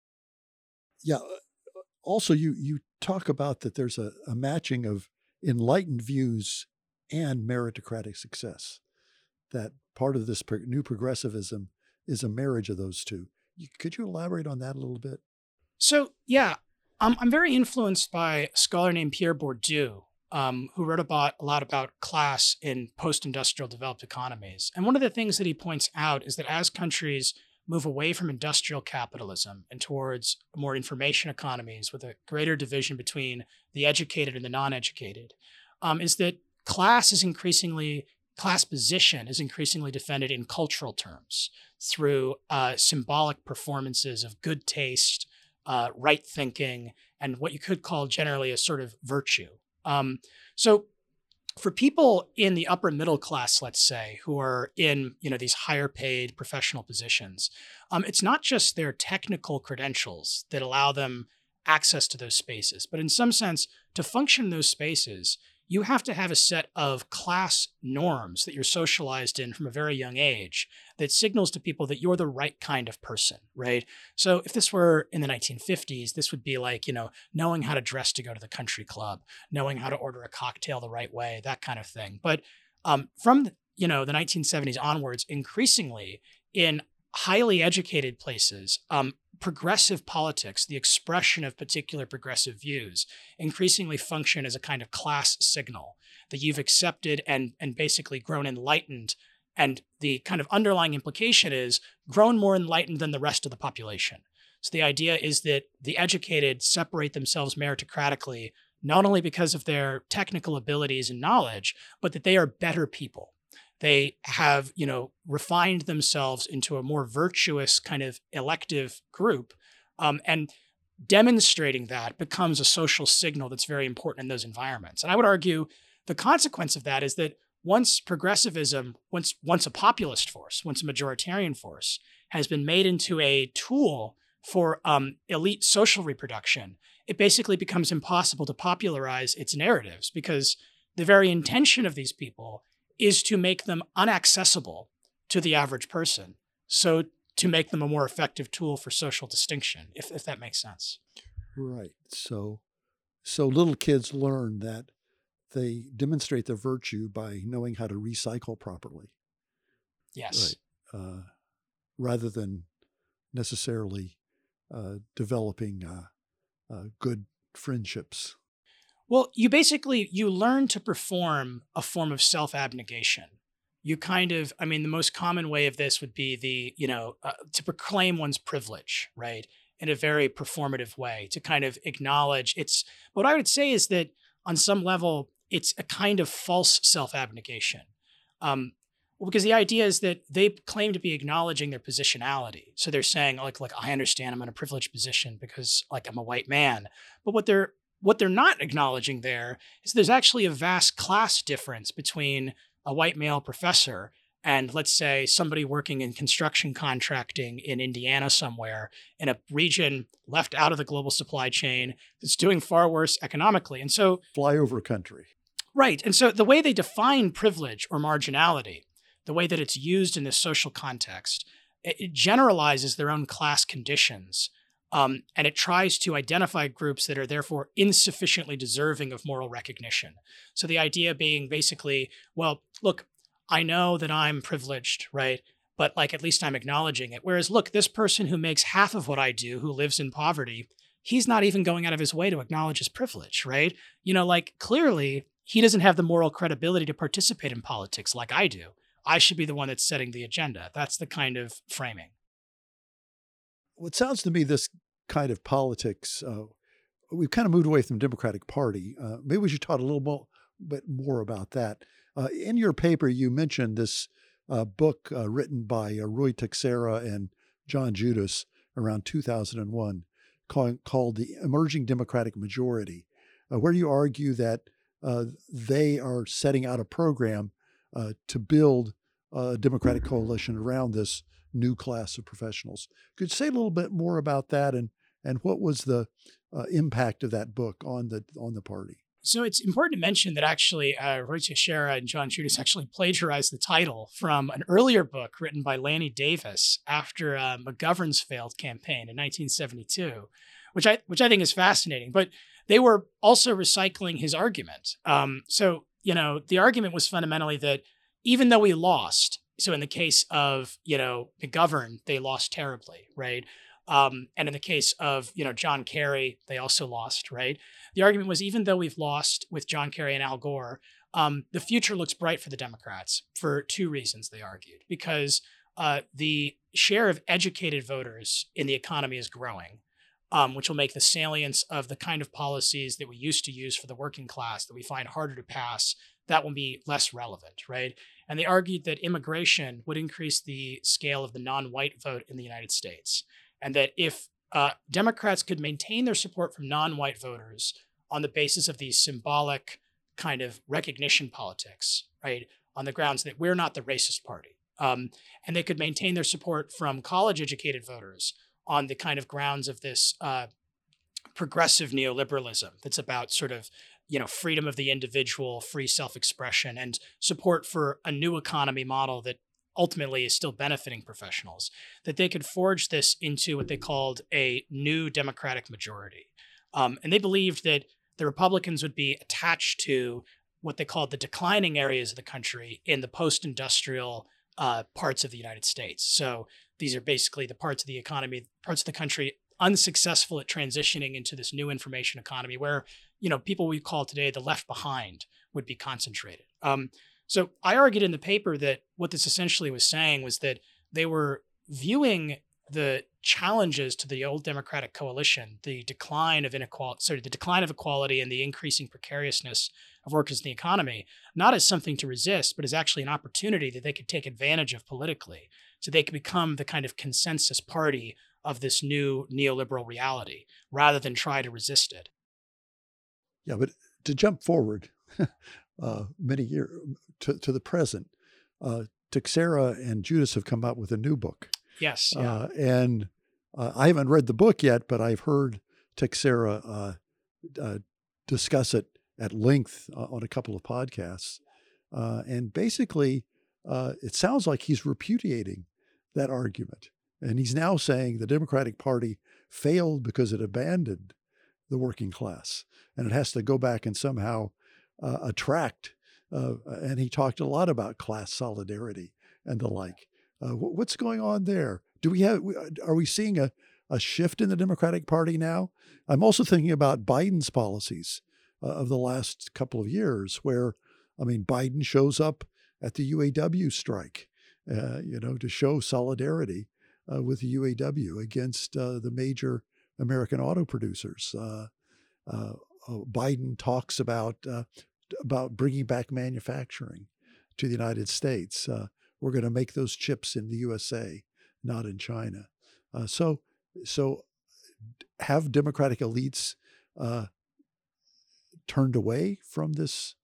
Yeah. Also, you talk about that there's a matching of enlightened views and meritocratic success, that part of this new progressivism is a marriage of those two. Could you elaborate on that a little bit? So yeah, I'm very influenced by a scholar named Pierre Bourdieu, who wrote about a lot about class in post-industrial developed economies. And one of the things that he points out is that as countries move away from industrial capitalism and towards more information economies with a greater division between the educated and the non-educated, is that class position is increasingly defended in cultural terms through symbolic performances of good taste, right thinking, and what you could call generally a sort of virtue. So for people in the upper middle class, let's say, who are in these higher paid professional positions, it's not just their technical credentials that allow them access to those spaces, but in some sense, to function in those spaces, you have to have a set of class norms that you're socialized in from a very young age that signals to people that you're the right kind of person, right? So if this were in the 1950s, this would be like, knowing how to dress to go to the country club, knowing how to order a cocktail the right way, that kind of thing. But from the 1970s onwards, increasingly in highly educated places, progressive politics, the expression of particular progressive views, increasingly function as a kind of class signal that you've accepted and basically grown enlightened. And the kind of underlying implication is grown more enlightened than the rest of the population. So the idea is that the educated separate themselves meritocratically, not only because of their technical abilities and knowledge, but that they are better people. They have, refined themselves into a more virtuous kind of elective group. And demonstrating that becomes a social signal that's very important in those environments. And I would argue the consequence of that is that once progressivism, once a populist force, once a majoritarian force has been made into a tool for elite social reproduction, it basically becomes impossible to popularize its narratives because the very intention of these people is to make them unaccessible to the average person. So to make them a more effective tool for social distinction, if that makes sense. Right. So little kids learn that they demonstrate their virtue by knowing how to recycle properly. Yes. Right. Rather than necessarily developing good friendships. Well, you learn to perform a form of self-abnegation. You the most common way of this would be to proclaim one's privilege, right? In a very performative way, to kind of acknowledge what I would say is that on some level, it's a kind of false self-abnegation. Because the idea is that they claim to be acknowledging their positionality. So they're saying like, I understand I'm in a privileged position because I'm a white man. But what they're not acknowledging there is there's actually a vast class difference between a white male professor and, let's say, somebody working in construction contracting in Indiana somewhere in a region left out of the global supply chain that's doing far worse economically. And so flyover country. Right. And so the way they define privilege or marginality, the way that it's used in this social context, it generalizes their own class conditions. And it tries to identify groups that are therefore insufficiently deserving of moral recognition. So the idea being basically, well, look, I know that I'm privileged, right? But at least I'm acknowledging it. Whereas, look, this person who makes half of what I do, who lives in poverty, he's not even going out of his way to acknowledge his privilege, right? Clearly he doesn't have the moral credibility to participate in politics like I do. I should be the one that's setting the agenda. That's the kind of framing. Well, it sounds to me this kind of politics, we've kind of moved away from the Democratic Party. Maybe we should talk a little bit more about that. In your paper, you mentioned this book written by Rui Teixeira and John Judas around 2001 called The Emerging Democratic Majority, where you argue that they are setting out a program to build a Democratic coalition around this new class of professionals. Could you say a little bit more about that and what was the impact of that book on the party? So it's important to mention that actually Rui Teixeira and John Judas actually plagiarized the title from an earlier book written by Lanny Davis after McGovern's failed campaign in 1972, which I think is fascinating. But they were also recycling his argument. The argument was fundamentally that even though we lost, so in the case of, McGovern, they lost terribly, right? And in the case of, John Kerry, they also lost, right? The argument was, even though we've lost with John Kerry and Al Gore, the future looks bright for the Democrats for two reasons, they argued. Because the share of educated voters in the economy is growing, which will make the salience of the kind of policies that we used to use for the working class that we find harder to pass, that will be less relevant, right? And they argued that immigration would increase the scale of the non-white vote in the United States. And that if Democrats could maintain their support from non-white voters on the basis of these symbolic kind of recognition politics, right, on the grounds that we're not the racist party, and they could maintain their support from college-educated voters on the kind of grounds of this progressive neoliberalism that's about sort of, freedom of the individual, free self-expression, and support for a new economy model that ultimately is still benefiting professionals, that they could forge this into what they called a new Democratic majority. And they believed that the Republicans would be attached to what they called the declining areas of the country in the post-industrial parts of the United States. So these are basically the parts of the economy, parts of the country unsuccessful at transitioning into this new information economy where, people we call today the left behind would be concentrated. So I argued in the paper that what this essentially was saying was that they were viewing the challenges to the old Democratic coalition, the decline of equality and the increasing precariousness of workers in the economy, not as something to resist, but as actually an opportunity that they could take advantage of politically. So they could become the kind of consensus party of this new neoliberal reality rather than try to resist it. Yeah, but to jump forward many years to the present, Teixeira and Judas have come out with a new book. Yes. Yeah. And I haven't read the book yet, but I've heard Teixeira discuss it at length on a couple of podcasts. And basically, it sounds like he's repudiating that argument. And he's now saying the Democratic Party failed because it abandoned the working class. And it has to go back and somehow attract. And he talked a lot about class solidarity and the like. What's going on there? Are we seeing a shift in the Democratic Party now? I'm also thinking about Biden's policies of the last couple of years, where, Biden shows up at the UAW strike, to show solidarity with the UAW against the major American auto producers. Biden talks about bringing back manufacturing to the United States. We're going to make those chips in the USA, not in China. So have Democratic elites turned away from this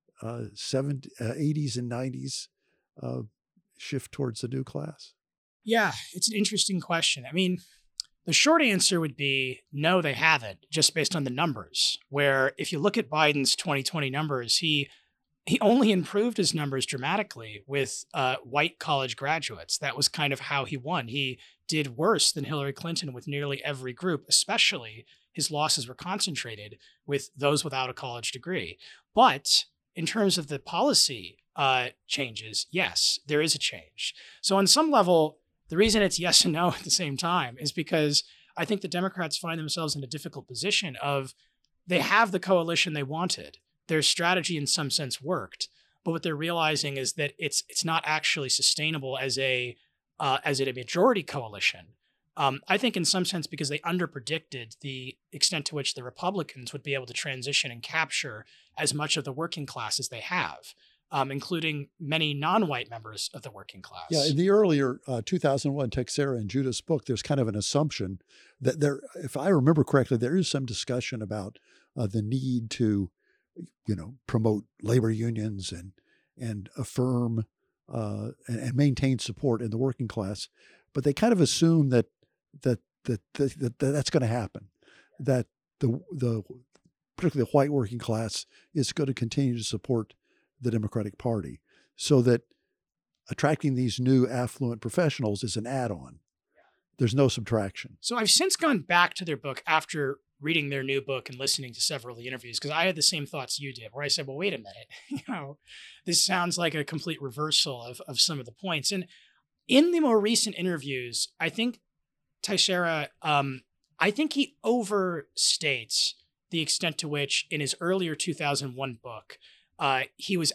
80s and 90s shift towards the new class? Yeah, it's an interesting question. The short answer would be no, they haven't, just based on the numbers, where if you look at Biden's 2020 numbers, he only improved his numbers dramatically with white college graduates. That was kind of how he won. He did worse than Hillary Clinton with nearly every group, especially his losses were concentrated with those without a college degree. But in terms of the policy changes, yes, there is a change. So on some level, the reason it's yes and no at the same time is because I think the Democrats find themselves in a difficult position of they have the coalition they wanted. Their strategy in some sense worked, but what they're realizing is that it's not actually sustainable as a majority coalition. I think in some sense because they underpredicted the extent to which the Republicans would be able to transition and capture as much of the working class as they have, including many non-white members of the working class. Yeah, in the earlier 2001 Teixeira and Judas book, there's kind of an assumption that there, if I remember correctly, there is some discussion about the need to, promote labor unions and affirm and maintain support in the working class. But they kind of assume that that's going to happen, that the particularly the white working class is going to continue to support the Democratic Party, so that attracting these new affluent professionals is an add-on. There's no subtraction. So I've since gone back to their book after reading their new book and listening to several of the interviews, because I had the same thoughts you did, where I said, well, wait a minute, this sounds like a complete reversal of some of the points. And in the more recent interviews, I think Teixeira, I think he overstates the extent to which in his earlier 2001 book, he was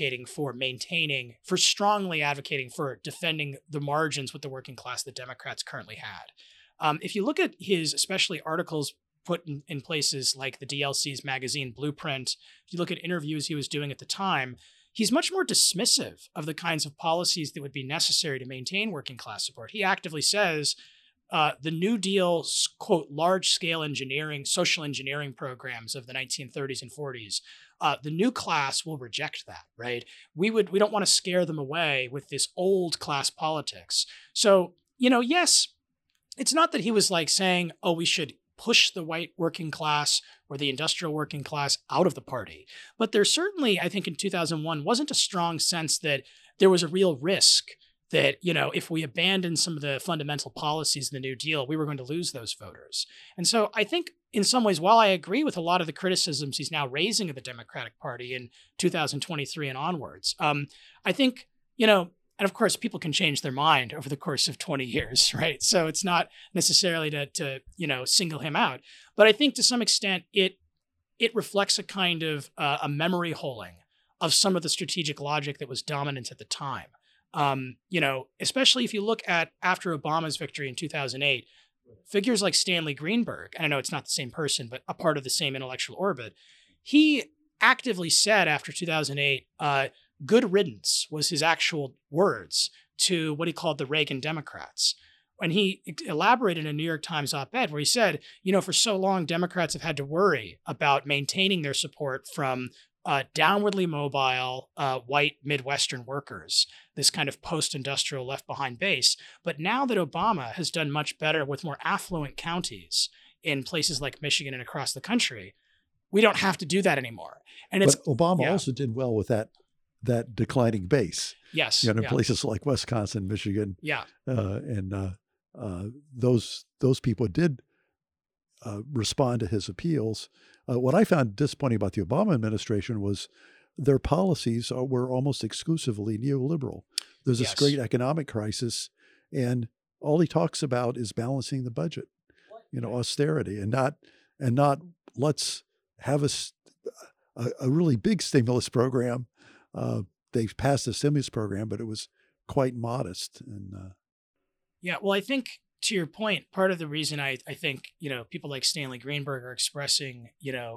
strongly advocating for defending the margins with the working class the Democrats currently had. If you look at his, especially articles put in places like the DLC's magazine Blueprint, if you look at interviews he was doing at the time, he's much more dismissive of the kinds of policies that would be necessary to maintain working class support. He actively says the New Deal, quote, large-scale engineering, social engineering programs of the 1930s and 40s, the new class will reject that, right? We don't want to scare them away with this old class politics. So, yes, it's not that he was like saying, oh, we should push the white working class or the industrial working class out of the party. But there certainly, I think in 2001, wasn't a strong sense that there was a real risk that, if we abandoned some of the fundamental policies in the New Deal, we were going to lose those voters. And so I think in some ways, while I agree with a lot of the criticisms he's now raising of the Democratic Party in 2023 and onwards, I think, and of course, people can change their mind over the course of 20 years, right? So it's not necessarily to single him out. But I think to some extent, it reflects a kind of a memory holing of some of the strategic logic that was dominant at the time. Especially if you look at after Obama's victory in 2008, figures like Stanley Greenberg, and I know it's not the same person, but a part of the same intellectual orbit, he actively said after 2008, good riddance was his actual words to what he called the Reagan Democrats. And he elaborated in a New York Times op-ed where he said, for so long, Democrats have had to worry about maintaining their support from downwardly mobile white Midwestern workers, this kind of post-industrial left behind base. But now that Obama has done much better with more affluent counties in places like Michigan and across the country, we don't have to do that anymore. And but Obama also did well with that declining base. Yes. In places like Wisconsin, Michigan. Yeah. And those people did respond to his appeals. What I found disappointing about the Obama administration was their policies were almost exclusively neoliberal. There's this great economic crisis, and all he talks about is balancing the budget, austerity, and not let's have a really big stimulus program. They've passed a stimulus program, but it was quite modest. And well, I think to your point, part of the reason I think, people like Stanley Greenberg are expressing,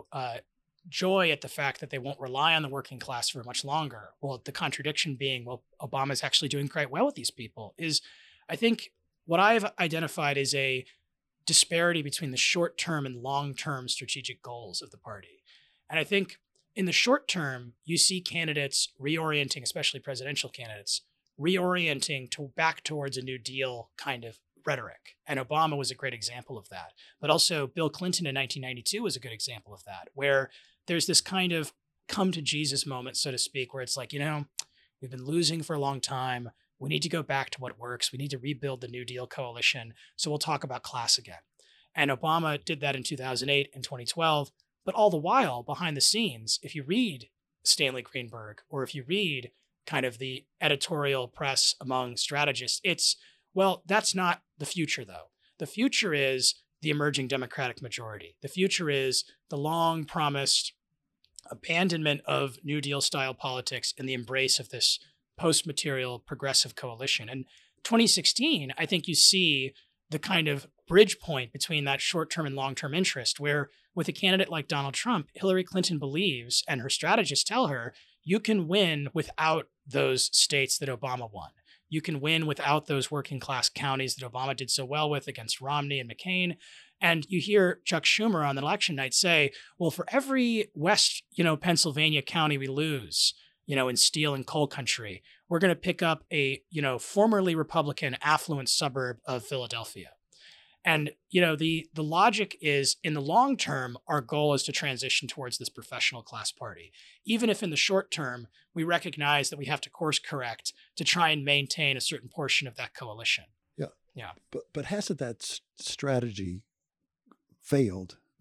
joy at the fact that they won't rely on the working class for much longer. Well, the contradiction being, well, Obama's actually doing quite well with these people is, I think what I've identified is a disparity between the short-term and long-term strategic goals of the party. And I think in the short term, you see candidates reorienting, especially presidential candidates, reorienting back towards a New Deal kind of rhetoric. And Obama was a great example of that. But also Bill Clinton in 1992 was a good example of that, where there's this kind of come to Jesus moment, so to speak, where it's like, we've been losing for a long time. We need to go back to what works. We need to rebuild the New Deal coalition. So we'll talk about class again. And Obama did that in 2008 and 2012. But all the while, behind the scenes, if you read Stanley Greenberg, or if you read kind of the editorial press among strategists, that's not the future, though. The future is the emerging Democratic majority. The future is the long promised abandonment of New Deal style politics and the embrace of this post-material progressive coalition. And 2016, I think you see the kind of bridge point between that short-term and long-term interest, where with a candidate like Donald Trump, Hillary Clinton believes, and her strategists tell her, you can win without those states that Obama won. You can win without those working class counties that Obama did so well with against Romney and McCain. And you hear Chuck Schumer on election night say, well, for every West, Pennsylvania county we lose, in steel and coal country, we're going to pick up a, formerly Republican affluent suburb of Philadelphia. And, the logic is, in the long term, our goal is to transition towards this professional class party. Even if in the short term, we recognize that we have to course correct to try and maintain a certain portion of that coalition. Yeah. But hasn't that strategy failed?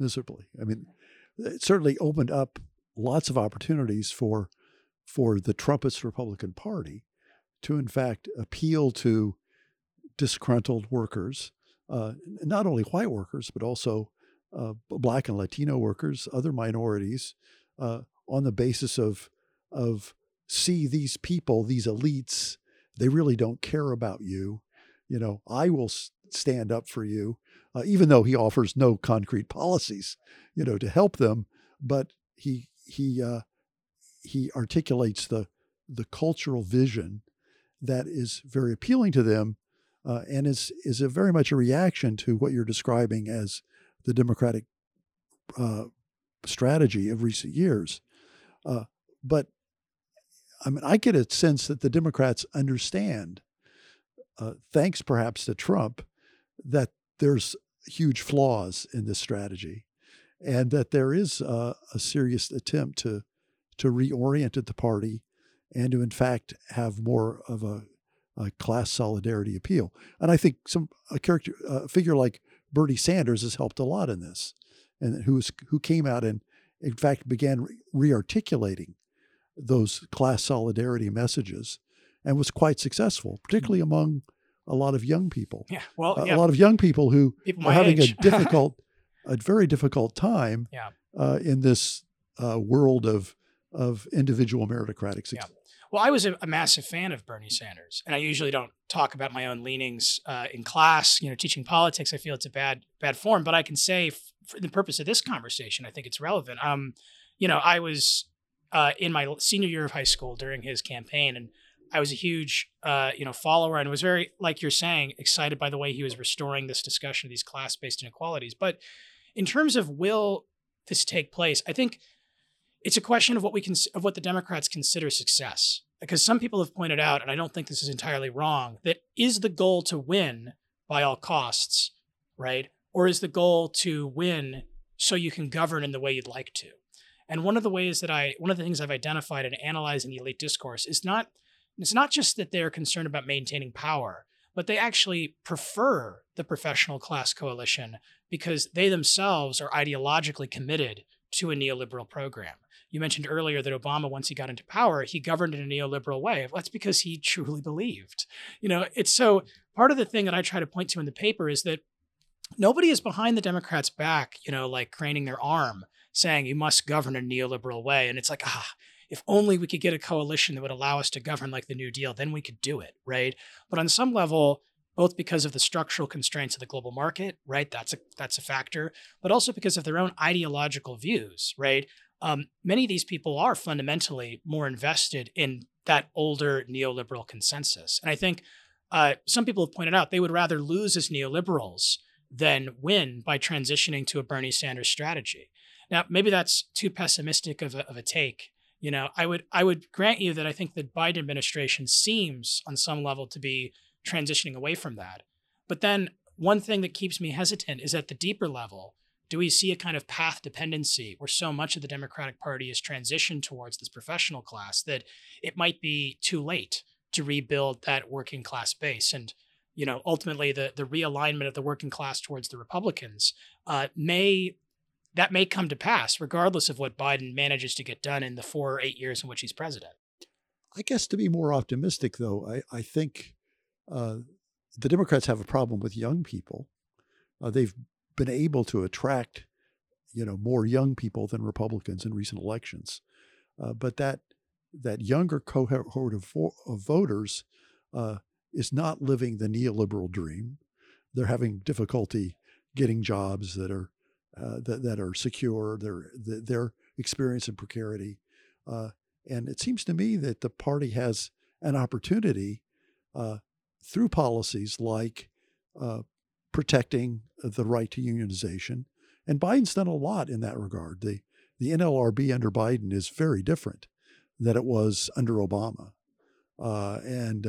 miserably. I mean, it certainly opened up lots of opportunities for the Trumpist Republican Party to, in fact, appeal to disgruntled workers, not only white workers, but also Black and Latino workers, other minorities, on the basis of see these people, these elites, they really don't care about you. I will stand up for you, even though he offers no concrete policies, to help them. But he articulates the cultural vision that is very appealing to them, and is a very much a reaction to what you're describing as the Democratic strategy of recent years. But I mean, I get a sense that the Democrats understand, thanks perhaps to Trump, that there's huge flaws in this strategy, and that there is a serious attempt to reorient the party and to, in fact, have more of a class solidarity appeal. And I think a figure like Bernie Sanders has helped a lot in this, and who came out and, in fact, began re-articulating those class solidarity messages, and was quite successful, particularly among a lot of young people. Yeah, well, a lot of young people who are having age. a very difficult time in this world of individual meritocratic success. Yeah. Well, I was a massive fan of Bernie Sanders, and I usually don't talk about my own leanings in class. Teaching politics, I feel it's a bad form. But I can say, for the purpose of this conversation, I think it's relevant. I was in my senior year of high school during his campaign, and I was a huge, follower, and was very, like you're saying, excited by the way he was restoring this discussion of these class-based inequalities. But in terms of will this take place, I think it's a question of what the Democrats consider success. Because some people have pointed out, and I don't think this is entirely wrong, that is the goal to win by all costs, right? Or is the goal to win so you can govern in the way you'd like to? And one of the things I've identified in analyzing the elite discourse is it's not just that they're concerned about maintaining power, but they actually prefer the professional class coalition because they themselves are ideologically committed to a neoliberal program. You mentioned earlier that Obama, once he got into power, he governed in a neoliberal way. Well, that's because he truly believed. It's so part of the thing that I try to point to in the paper is that nobody is behind the Democrats' back, like craning their arm, saying you must govern in a neoliberal way. And it's like, if only we could get a coalition that would allow us to govern like the New Deal, then we could do it, right? But on some level, both because of the structural constraints of the global market, right? That's a factor, but also because of their own ideological views, right? Many of these people are fundamentally more invested in that older neoliberal consensus. And I think some people have pointed out they would rather lose as neoliberals than win by transitioning to a Bernie Sanders strategy. Now, maybe that's too pessimistic of a take. I would grant you that I think the Biden administration seems on some level to be transitioning away from that. But then one thing that keeps me hesitant is at the deeper level, do we see a kind of path dependency where so much of the Democratic Party is transitioned towards this professional class that it might be too late to rebuild that working class base? And, ultimately the realignment of the working class towards the Republicans may come to pass regardless of what Biden manages to get done in the 4 or 8 years in which he's president. I guess to be more optimistic, though, I think the Democrats have a problem with young people. They've been able to attract, more young people than Republicans in recent elections. But that younger cohort of voters is not living the neoliberal dream. They're having difficulty getting jobs that are secure. They're experiencing precarity. And it seems to me that the party has an opportunity through policies like protecting the right to unionization. And Biden's done a lot in that regard. The NLRB under Biden is very different than it was under Obama. And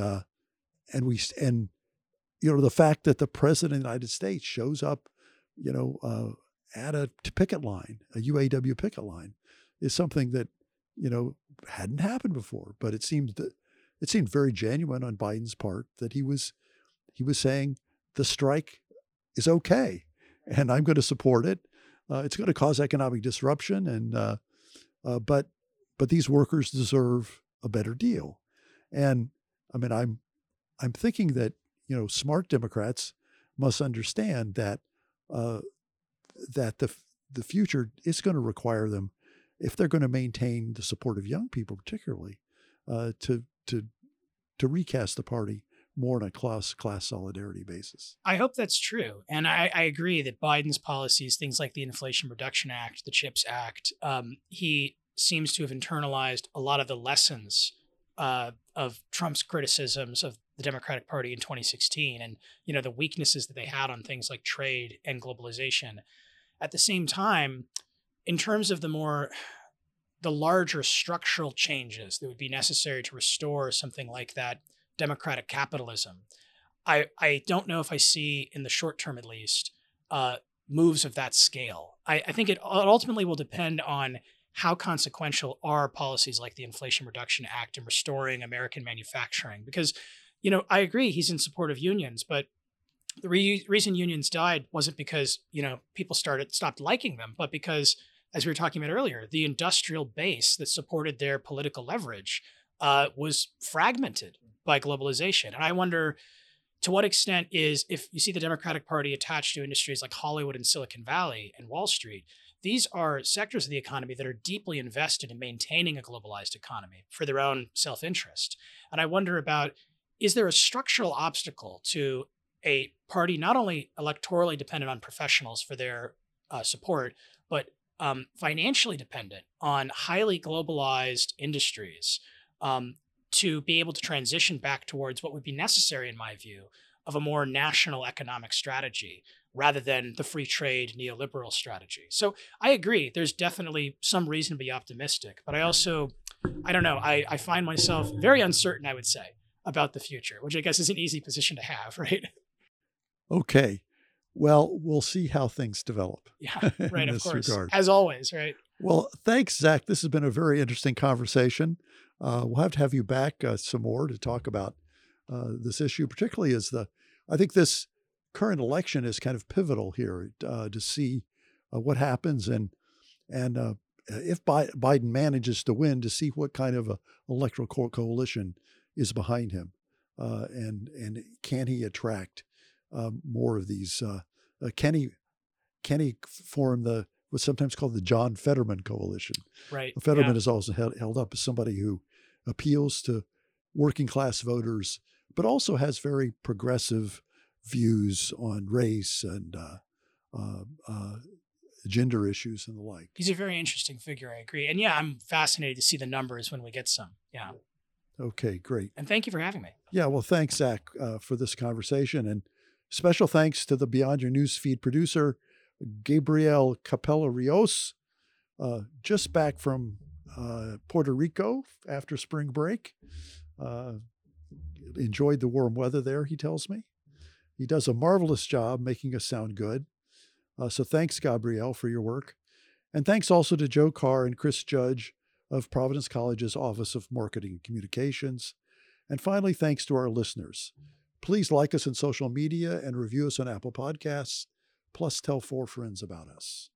the fact that the president of the United States shows up, at a picket line, a UAW picket line, is something that, hadn't happened before. But it seemed very genuine on Biden's part that he was saying the strike is okay, and I'm going to support it. It's going to cause economic disruption, but these workers deserve a better deal. And I mean, I'm thinking that smart Democrats must understand that that the future is going to require them, if they're going to maintain the support of young people, particularly, to recast the party more on a class solidarity basis. I hope that's true. And I agree that Biden's policies, things like the Inflation Reduction Act, the CHIPS Act, he seems to have internalized a lot of the lessons of Trump's criticisms of the Democratic Party in 2016 and, the weaknesses that they had on things like trade and globalization. At the same time, in terms of the larger structural changes that would be necessary to restore something like that democratic capitalism, I don't know if I see, in the short term at least, moves of that scale. I think it ultimately will depend on how consequential are policies like the Inflation Reduction Act in restoring American manufacturing. Because, I agree he's in support of unions, but the reason unions died wasn't because, people stopped liking them, but because, as we were talking about earlier, the industrial base that supported their political leverage was fragmented by globalization. And I wonder, to what extent if you see the Democratic Party attached to industries like Hollywood and Silicon Valley and Wall Street, these are sectors of the economy that are deeply invested in maintaining a globalized economy for their own self-interest. And I wonder about, is there a structural obstacle to a party not only electorally dependent on professionals for their support, but financially dependent on highly globalized industries to be able to transition back towards what would be necessary, in my view, of a more national economic strategy rather than the free trade neoliberal strategy. So I agree, there's definitely some reason to be optimistic, but I don't know, I find myself very uncertain, I would say, about the future, which I guess is an easy position to have, right? Okay. Well, we'll see how things develop. Yeah, right, in of this course. regard. As always, right? Well, thanks, Zach. This has been a very interesting conversation. We'll have to have you back some more to talk about this issue, particularly as I think this current election is kind of pivotal here to see what happens and if Biden manages to win, to see what kind of a electoral coalition is behind him, and can he attract more of these? Can he form what's sometimes called the John Fetterman coalition? Right. Fetterman is also held up as somebody who appeals to working class voters, but also has very progressive views on race and gender issues and the like. He's a very interesting figure, I agree. And yeah, I'm fascinated to see the numbers when we get some. Yeah. Okay, great. And thank you for having me. Yeah, well, thanks, Zach, for this conversation. And special thanks to the Beyond Your Newsfeed producer, Gabriel Capella Rios, just back from Puerto Rico after spring break. Enjoyed the warm weather there, he tells me. He does a marvelous job making us sound good. So thanks, Gabriel, for your work. And thanks also to Joe Carr and Chris Judge of Providence College's Office of Marketing and Communications. And finally, thanks to our listeners. Please like us on social media and review us on Apple Podcasts, plus tell 4 friends about us.